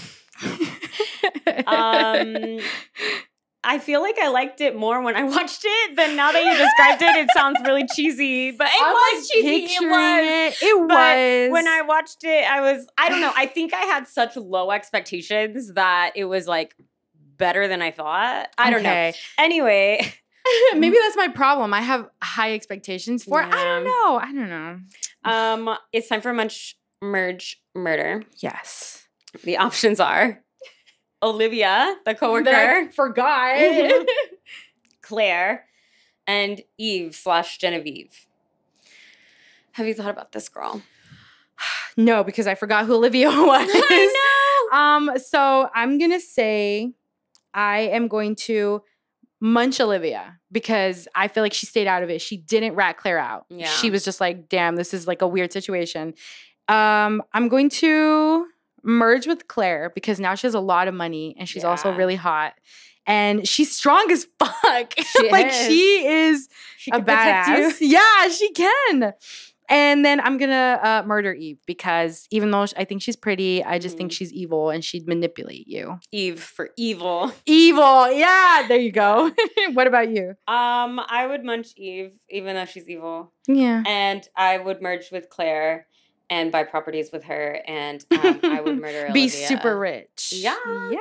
um, I feel like I liked it more when I watched it than now that you described it. It sounds really cheesy, but it I'm, was like, cheesy. It picturing was. It, it But was. when I watched it, I was, I don't know. I think I had such low expectations that it was like better than I thought. I don't know. Okay. Anyway. Maybe that's my problem. I have high expectations for it. I don't Yeah. know. I don't know. Um, it's time for Munch Merge Murder. Yes. The options are Olivia, the coworker, That I forgot. Claire, and Eve slash Genevieve. Have you thought about this, girl? No, because I forgot who Olivia was. I Um, so I'm gonna say I am going to munch Olivia because I feel like she stayed out of it. She didn't rat Claire out. Yeah. She was just like, damn, this is like a weird situation. Um, I'm going to merge with Claire because now she has a lot of money and she's Yeah. also really hot. And she's strong as fuck. She like is. she is She a can protect badass. you. Yeah, she can. And then I'm gonna uh, murder Eve because even though I think she's pretty, I just think Mhm. she's evil and she'd manipulate you. Eve for evil. Evil, yeah. There you go. What about you? Um, I would munch Eve, even though she's evil. Yeah. And I would merge with Claire and buy properties with her. And um, I would murder Olivia. Be super rich. Yeah. Yeah.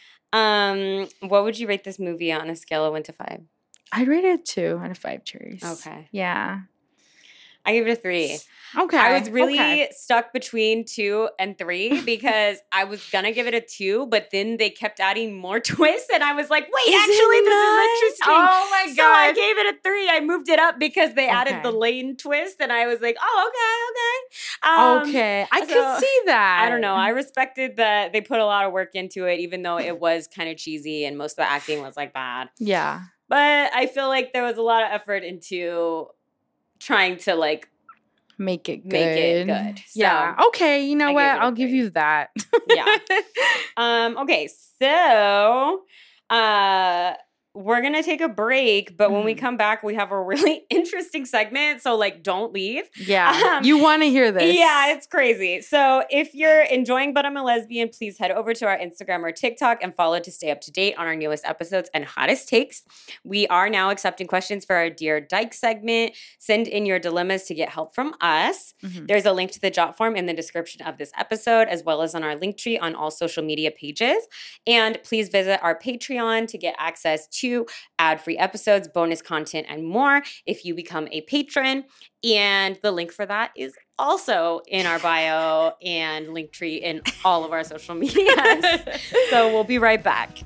Um, what would you rate this movie on a scale of one to five? I'd rate it a two out of five cherries. Okay. Yeah. I give it a three. Okay. I was really okay. stuck between two and three because I was gonna give it a two, but then they kept adding more twists, and I was like, "Wait, Is it actually, this not? is interesting." Oh my So I God. gave it a three. I moved it up because they added the Okay. lane twist, and I was like, "Oh, okay, okay." Um, okay. I so- could see that. I don't know. I respected that they put a lot of work into it, even though it was kind of cheesy and most of the acting was like bad. Yeah. But I feel like there was a lot of effort into trying to like Make it good. Make it good. Yeah. So, Okay. You know I what? gave it a I'll give three. you that. Yeah. Um, okay, so uh we're gonna take a break, but when we Mhm. come back, we have a really interesting segment. So like don't leave. Yeah. Um, You want to hear this. Yeah, it's crazy. So if you're enjoying But I'm a Lesbian, please head over to our Instagram or TikTok and follow to stay up to date on our newest episodes and hottest takes. We are now accepting questions for our Dear Dyke segment. Send in your dilemmas to get help from us. Mhm. There's a link to the jot form in the description of this episode, as well as on our link tree on all social media pages. And please visit our Patreon to get access to ad-free episodes, bonus content, and more if you become a patron. And the link for that is also in our bio and link tree in all of our social medias. So we'll be right back.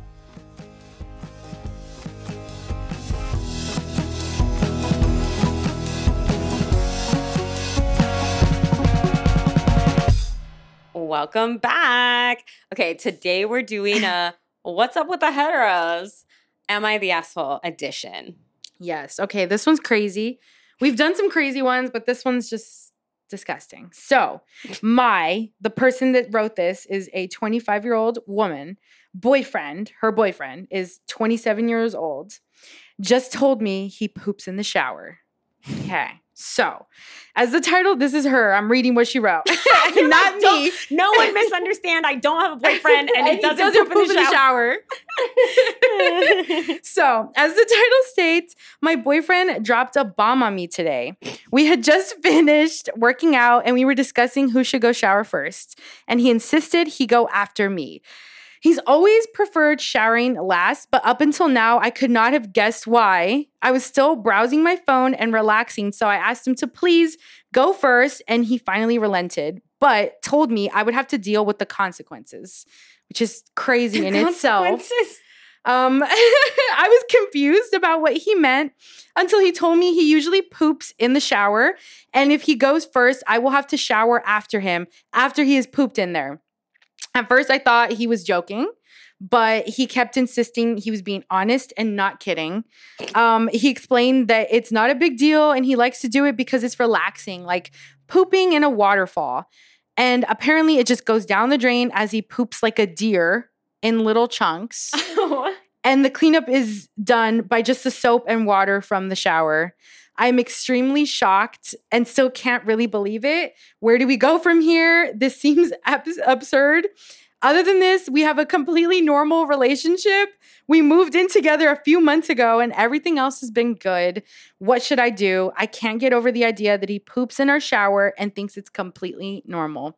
Welcome back. Okay, today we're doing a What's Up with the Heteros? Am I the Asshole edition? Yes. Okay. This one's crazy. We've done some crazy ones, but this one's just disgusting. So, my, the person that wrote this is a twenty-five year old woman. Boyfriend, her boyfriend is twenty-seven years old, just told me he poops in the shower. Okay. So, as the title, this is her. I'm reading what she wrote. Not Don't- me. No one misunderstand. I don't have a boyfriend and, he doesn't, poop, in the shower. So, as the title states, my boyfriend dropped a bomb on me today. We had just finished working out and we were discussing who should go shower first. And he insisted he go after me. He's always preferred showering last, but up until now, I could not have guessed why. I was still browsing my phone and relaxing, so I asked him to please go first, and he finally relented, but told me I would have to deal with the consequences, which is crazy in itself. Consequences. Um, I was confused about what he meant until he told me he usually poops in the shower, and if he goes first, I will have to shower after him after he has pooped in there. At first, I thought he was joking, but he kept insisting he was being honest and not kidding. Um, he explained that it's not a big deal and he likes to do it because it's relaxing, like pooping in a waterfall. And apparently, it just goes down the drain as he poops like a deer in little chunks. And the cleanup is done by just the soap and water from the shower. I'm extremely shocked and still can't really believe it. Where do we go from here? This seems ab- absurd. Other than this, we have a completely normal relationship. We moved in together a few months ago and everything else has been good. What should I do? I can't get over the idea that he poops in our shower and thinks it's completely normal.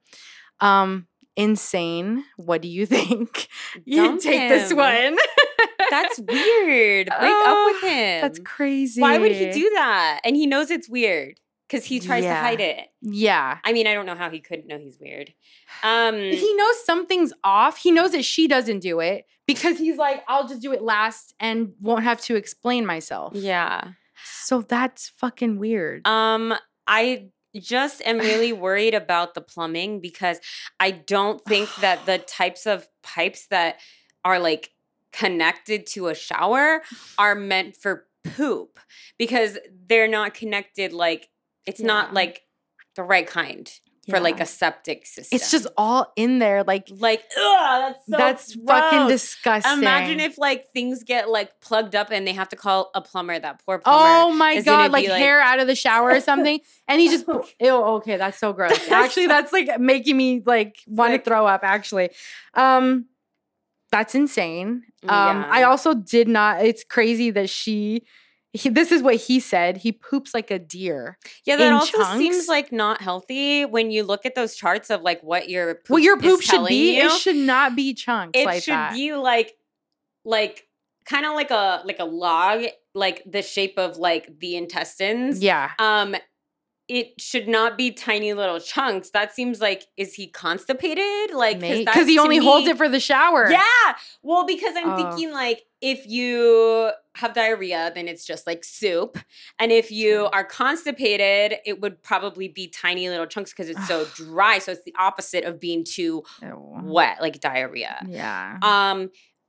Um, insane. What do you think? You Dump take this him. one. That's weird. Break Oh, up with him. That's crazy. Why would he do that? And he knows it's weird because he tries Yeah. to hide it. Yeah. I mean, I don't know how he couldn't know he's weird. Um, He knows something's off. He knows that she doesn't do it because he's like, I'll just do it last and won't have to explain myself. yeah. So that's fucking weird. Um, I just am really worried about the plumbing because I don't think that the types of pipes that are like connected to a shower are meant for poop because they're not connected. Like it's Yeah. not like the right kind for Yeah. like a septic system. It's just all in there. Like, like, ugh, that's so that's gross. fucking disgusting. Imagine if like things get like plugged up and they have to call a plumber. That poor plumber. Oh my is gonna god, like, be like- hair out of the shower or something. And he just ew, okay, that's so gross. Actually, that's like making me like want to Sick. throw up, actually. Um that's insane. Um Yeah. I also did not, it's crazy that she he, this is what he said. He poops like a deer. Yeah, that in also chunks. seems like not healthy when you look at those charts of like what your poop What your is poop should telling be, you. it should not be chunks It like should that. be like like kind of like a like a log, like the shape of like the intestines. Yeah. Um it should not be tiny little chunks. That seems like, is he constipated? Like Because he to only me- holds it for the shower. Yeah. Well, because I'm Oh. thinking like if you have diarrhea, then it's just like soup. And if you True. are constipated, it would probably be tiny little chunks because it's so dry. So it's the opposite of being too Ew. wet, like diarrhea. Yeah. Um,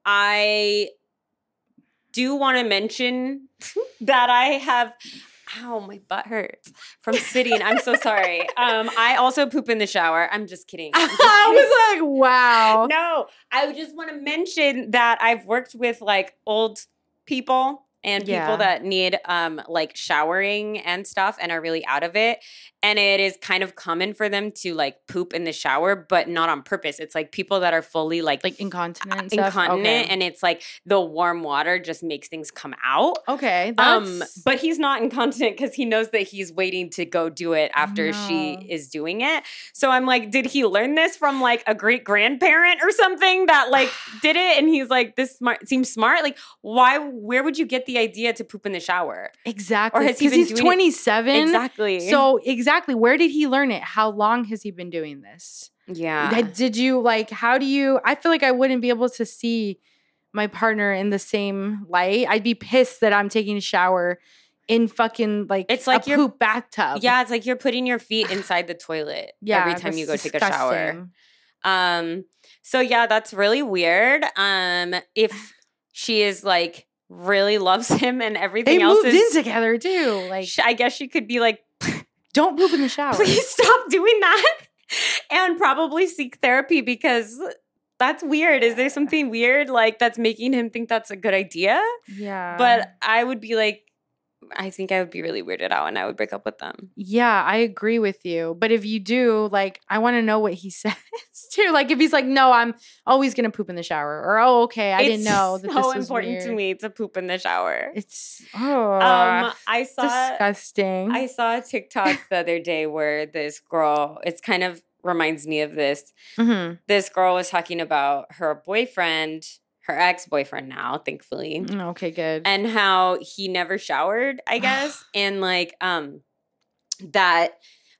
I do want to mention that I have. Ow, my butt hurts from sitting. I'm so sorry. Um, I also poop in the shower. I'm just kidding. I'm just kidding. I was like, wow. No, I just want to mention that I've worked with like old people and Yeah. people that need um like showering and stuff and are really out of it. And it is kind of common for them to like poop in the shower, but not on purpose. It's like people that are fully like, Like incontinent and stuff. incontinent Okay. and it's like the warm water just makes things come out. Okay. That's, Um, but he's not incontinent because he knows that he's waiting to go do it after she No. is doing it. So I'm like, did he learn this from like a great grandparent or something that like did it? And he's like, this smart seems smart. Like, why? Where would you get the idea to poop in the shower? exactly. Or has he Because been he's doing it- twenty-seven. Exactly. So exactly. Where did he learn it? How long has he been doing this? yeah, Did- Did you like, how do you, I feel like I wouldn't be able to see my partner in the same light. I'd be pissed that I'm taking a shower in fucking like, It's like a you're- poop bathtub. yeah. It's like you're putting your feet inside the toilet Yeah. every time that's you go take a shower. disgusting. Um, so yeah, that's really weird. Um, if she is like really loves him and everything They else moved is, in together too. Like, sh- I guess she could be like, don't poop in the shower. please stop doing that, and probably seek therapy because that's weird. Is there something weird like that's making him think that's a good idea? Yeah. But I would be like, I think I would be really weirded out and I would break up with them. yeah, I agree with you. But if you do, like, I want to know what he says too. Like, if he's like, no, I'm always going to poop in the shower. Or, oh, okay, I didn't It's know that so this was important to weird. me to poop in the shower. It's, oh, Um, I saw disgusting. I saw a TikTok the other day where this girl, it's kind of reminds me of this. Mhm. This girl was talking about her boyfriend, her ex-boyfriend now, thankfully, Mm, Okay, good. and how he never showered, I guess, and like um that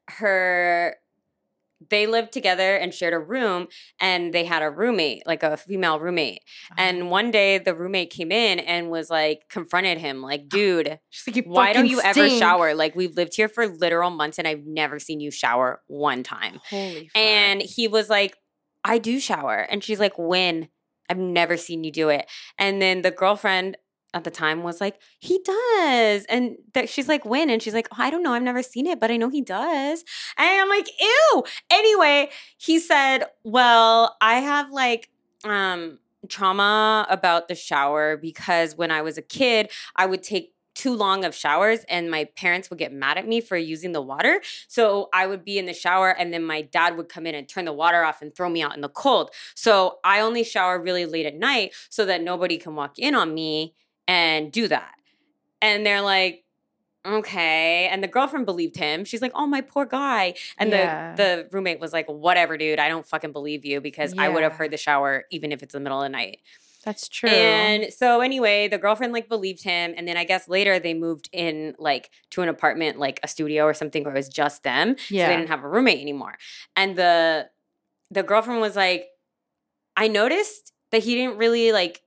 her they lived together and shared a room and they had a roommate, like a female roommate. Uh-huh. And one day the roommate came in and was like confronted him like, dude, She's like, you why don't fucking you ever stink. shower? Like we've lived here for literal months and I've never seen you shower one time. Holy fuck. And he was like, I do shower. And she's like, when? I've never seen you do it. And then the girlfriend at the time was like, he does. And that she's like, when? And she's like, oh, I don't know. I've never seen it, but I know he does. And I'm like, ew. Anyway, he said, well, I have like um trauma about the shower because when I was a kid, I would take too long of showers and my parents would get mad at me for using the water. So I would be in the shower and then my dad would come in and turn the water off and throw me out in the cold. So I only shower really late at night so that nobody can walk in on me and do that. And they're like, okay. And the girlfriend believed him. She's like, oh, my poor guy. And Yeah. the, the roommate was like, whatever, dude. I don't fucking believe you because I would have Yeah. heard the shower even if it's the middle of the night. That's true. And so anyway, the girlfriend like believed him. And then I guess later they moved in like to an apartment, like a studio or something where it was just them. So Yeah. they didn't have a roommate anymore. And the the girlfriend was like, I noticed that he didn't really like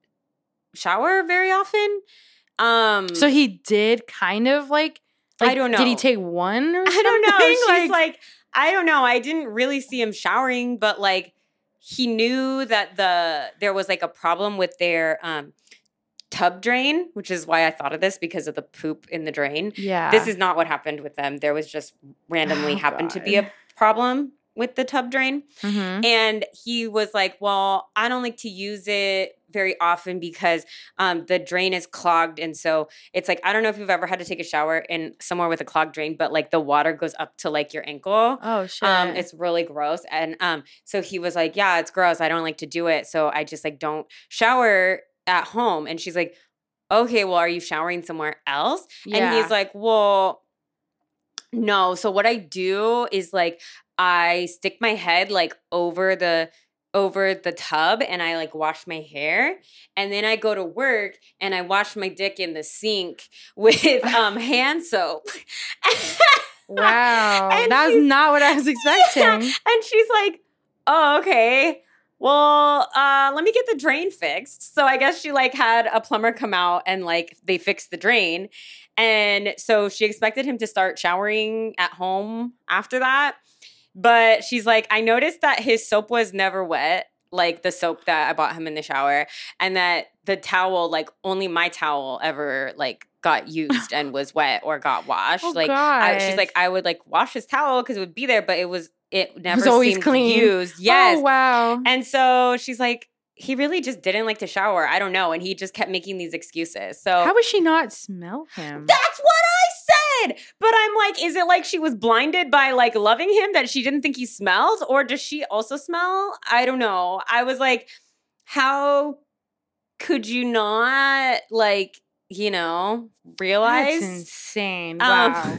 shower very often. Um so he did kind of like, like I don't Did he know. take one or something? I don't know. She's like, like, I don't know. I didn't really see him showering, but like he knew that the there was like a problem with their um, tub drain, which is why I thought of this because of the poop in the drain. Yeah. This is not what happened with them. There was just randomly Oh, happened to God. be a problem with the tub drain. Mhm. And he was like, well, I don't like to use it very often because um, the drain is clogged. And so it's like, I don't know if you've ever had to take a shower in somewhere with a clogged drain, but like the water goes up to like your ankle. Oh shit. Um, it's really gross. And um, so he was like, yeah, it's gross. I don't like to do it. So I just like don't shower at home. And she's like, okay, well, are you showering somewhere else? Yeah. And he's like, well, no. So what I do is like, I stick my head like over the over the tub and I like wash my hair, and then I go to work and I wash my dick in the sink with um hand soap. Wow. And That's she's- not what I was expecting. And she's like, oh, okay. Well, uh, let me get the drain fixed. So I guess she like had a plumber come out and like they fixed the drain. And so she expected him to start showering at home after that. But she's like, I noticed that his soap was never wet, like the soap that I bought him in the shower, and that the towel, like only my towel ever like got used and was wet or got washed. Oh, like I, God. she's like, I would like wash his towel because it would be there, but it was it never always seemed clean. used. Yes. Oh wow. And so she's like, he really just didn't like to shower. I don't know. And he just kept making these excuses. So How would she not smell him? that's what I said. But I'm like, is it like she was blinded by like loving him that she didn't think he smelled? Or does she also smell? I don't know. I was like, how could you not like, you know, realize? That's insane. Um, Wow.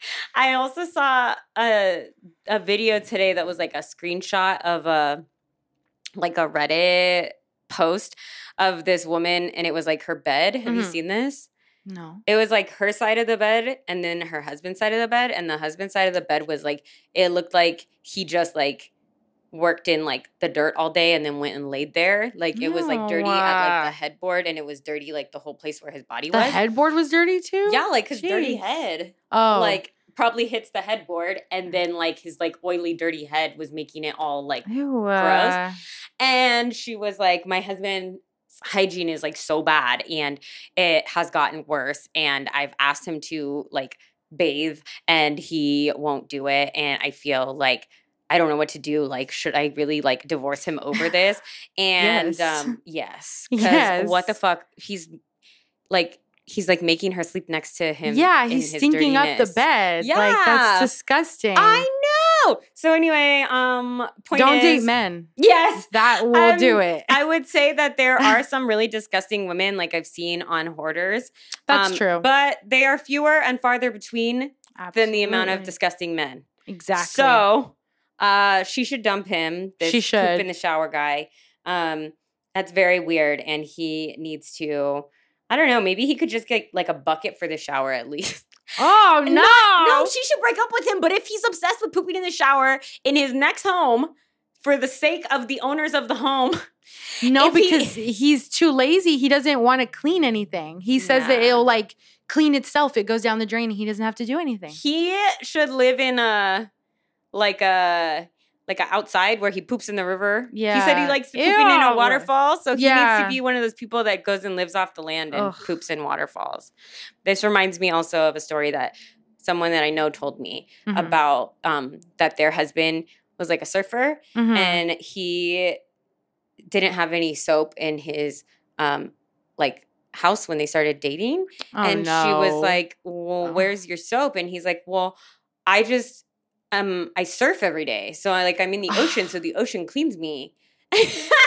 I also saw a a video today that was like a screenshot of a like a Reddit post of this woman, and it was like her bed. Have you Mhm. seen this? No. It was like her side of the bed and then her husband's side of the bed, and the husband's side of the bed was like it looked like he just like worked in like the dirt all day and then went and laid there. Like it was like dirty No. at like the headboard, and it was dirty like the whole place where his body The was. headboard was dirty too? Yeah, like his dirty Jeez. head. Oh. Like probably hits the headboard, and then like his like oily dirty head was making it all like Ew, uh, and she was like, my husband's hygiene is like so bad and it has gotten worse, and I've asked him to like bathe and he won't do it, and I feel like I don't know what to do. Like, should I really like divorce him over this? And Yes. um yes, 'cause Yes. what the fuck? He's like he's like making her sleep next to him. yeah, in he's his stinking up the dirtiness. bed. Like Yeah. that's disgusting. I know. So anyway, um, point Don't is, date men. Yes, That will Um, do it. I would say that there are some really disgusting women, like I've seen on Hoarders. That's Um, true. But they are fewer and farther between than the amount of Absolutely. disgusting men. Exactly. So, uh, she should dump him. This She poop should. in the shower guy. Um, that's very weird, and he needs to. I don't know. Maybe he could just get like a bucket for the shower at least. Oh no. Not- no, she should break up with him. But if he's obsessed with pooping in the shower in his next home, for the sake of the owners of the home, No, if he- because he's too lazy. He doesn't want to clean anything. He says that Nah. it'll like clean itself. It goes down the drain. And he doesn't have to do anything. he should live in a like a like a outside where he poops in the river. He said he Yeah. likes pooping in a Ew. waterfall, so he needs Yeah. to be one of those people that goes and lives off the land and Ugh. poops in waterfalls. This reminds me also of a story that someone that I know told me Mhm. about um, that their husband was like a surfer, Mhm. and he didn't have any soap in his um, like house when they started dating. Oh, and she was no. like, well, Oh. where's your soap? And he's like, well, I just um I surf every day, so I like I'm in the ocean, so the ocean cleans me. So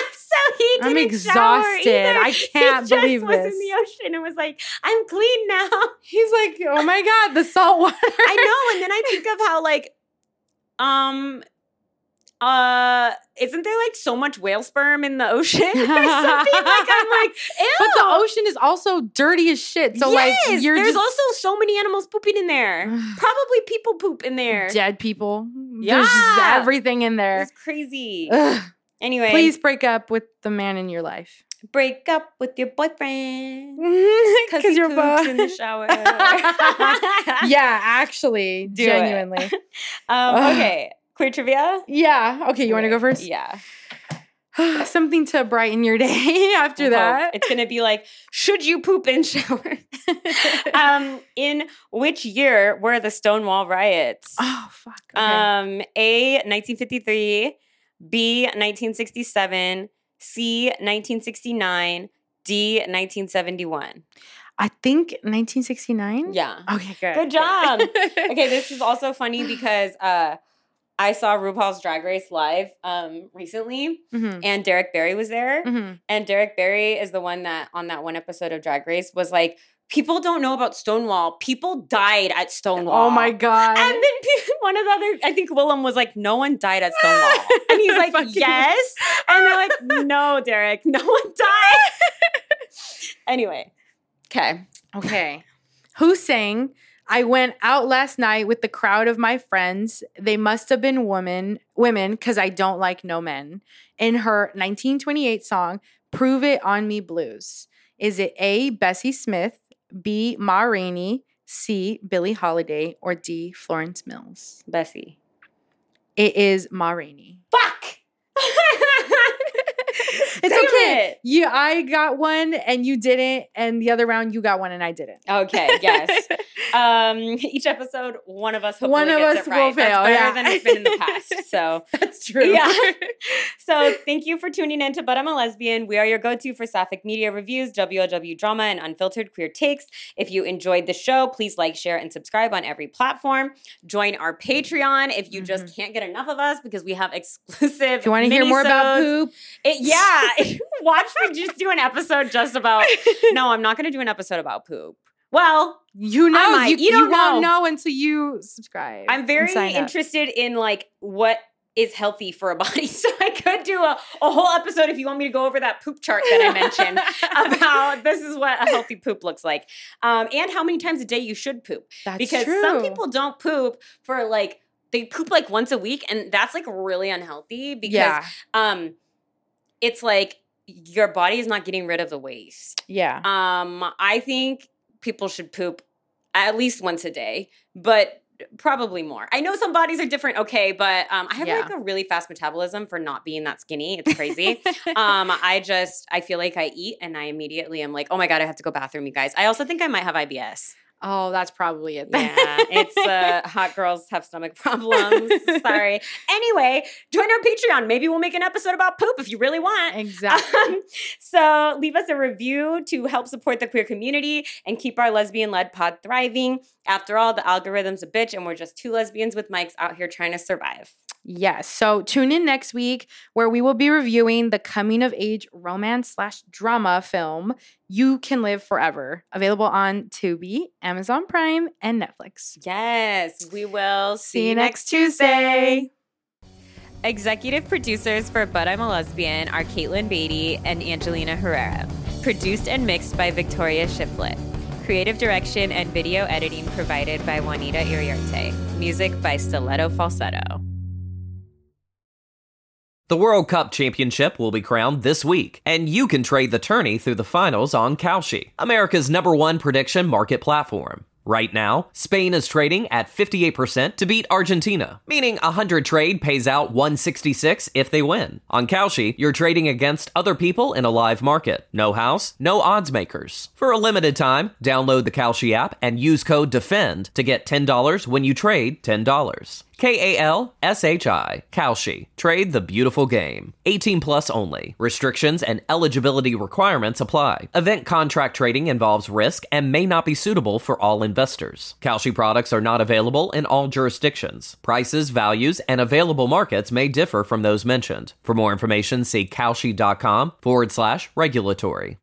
he didn't I'm shower exhausted. either. I can't he just believe was in this. the ocean and was like, I'm clean now. He's like, oh my God, the salt water. I know. And then I think of how like um uh isn't there like so much whale sperm in the ocean or something? Like I'm like, ew. But the ocean is also dirty as shit. So yes, like you're there's just also so many animals pooping in there. Probably people poop in there. dead people. There's just Yeah. everything in there. It's crazy. Ugh. Anyway, Please break up with the man in your life. break up with your boyfriend because Because he you're poops both in the shower. Yeah, actually, Do it. genuinely. um, Ugh. okay, queer trivia. Yeah. Okay, you want to go first? Yeah. Something to brighten your day after I that. hope. It's going to be like, should you poop in shower? um, in which year were the Stonewall riots? Oh, fuck. Okay. Um, A, nineteen fifty-three, B, nineteen sixty-seven, C, nineteen sixty-nine, D, nineteen seventy-one. I think nineteen sixty-nine? Yeah. Okay, good. Good job. Okay, this is also funny because uh, I saw RuPaul's Drag Race live um, recently, Mm-hmm. and Derek Barry was there. Mm-hmm. And Derek Barry is the one that on that one episode of Drag Race was like, people don't know about Stonewall. People died at Stonewall. Oh my God. And then pe- one of the other, I think Willem was like, no one died at Stonewall. And he's like, Fucking- yes. And they're like, no, Derek, no one died. Anyway. Okay. Okay. Who sang, I went out last night with the crowd of my friends. They must have been women, women, because I don't like no men. In her nineteen twenty-eight song, Prove It On Me Blues. Is it A, Bessie Smith, B, Ma Rainey, C, Billie Holiday, or D, Florence Mills? Bessie. It is Ma Rainey. Fuck. It's Damn okay. it. You, I got one and you didn't, and the other round you got one and I didn't. Okay, yes. Um, each episode, one of us hopefully One of gets us it will right. fail, That's better yeah. than it's been in the past. So That's true. Yeah. So thank you for tuning in to But I'm a Lesbian. We are your go-to for sapphic media reviews, W L W drama, and unfiltered queer takes. If you enjoyed the show, please like, share, and subscribe on every platform. Join our Patreon if you just can't get enough of us because we have exclusive If you want to hear more about poop, It, yeah. Watch me just do an episode just about, no, I'm not going to do an episode about poop. Well, you know, might. you, You don't won't know. know until you subscribe. I'm very and sign up. interested in like what is healthy for a body. So I could do a, a whole episode if you want me to go over that poop chart that I mentioned about this is what a healthy poop looks like. Um, and how many times a day you should poop. That's because true. some people don't poop for like, they poop like once a week and that's like really unhealthy because Yeah. um, it's like your body is not getting rid of the waste. Yeah. Um, I think people should poop at least once a day, but probably more. I know some bodies are different, okay, but um, I have Yeah. like a really fast metabolism for not being that skinny. It's crazy. um, I just, I feel like I eat and I immediately am like, oh my God, I have to go bathroom, you guys. I also think I might have I B S. Oh, that's probably it. then. Yeah, it's uh, hot girls have stomach problems. Sorry. Anyway, join our Patreon. Maybe we'll make an episode about poop if you really want. Exactly. Um, so leave us a review to help support the queer community and keep our lesbian-led pod thriving. After all, the algorithm's a bitch and we're just two lesbians with mics out here trying to survive. Yes. So tune in next week where we will be reviewing the coming of age romance slash drama film You Can Live Forever, available on Tubi, Amazon Prime, and Netflix. Yes, we will see, See you next Tuesday. Executive producers for But I'm a Lesbian are Caitlin Beatty and Angelina Herrera. Produced and mixed by Victoria Shiflett. Creative direction and video editing provided by Juanita Iriarte. Music by Stiletto Falsetto. The World Cup Championship will be crowned this week, and you can trade the tourney through the finals on Kalshi, America's number one prediction market platform. Right now, Spain is trading at fifty-eight percent to beat Argentina, meaning a one hundred trade pays out one sixty-six if they win. On Kalshi, you're trading against other people in a live market. No house, no odds makers. For a limited time, download the Kalshi app and use code DEFEND to get ten dollars when you trade ten dollars. K A L S H I, Kalshi. Trade the beautiful game. eighteen plus only. Restrictions and eligibility requirements apply. Event contract trading involves risk and may not be suitable for all investors. Kalshi products are not available in all jurisdictions. Prices, values, and available markets may differ from those mentioned. For more information, see kalshi.com forward slash regulatory.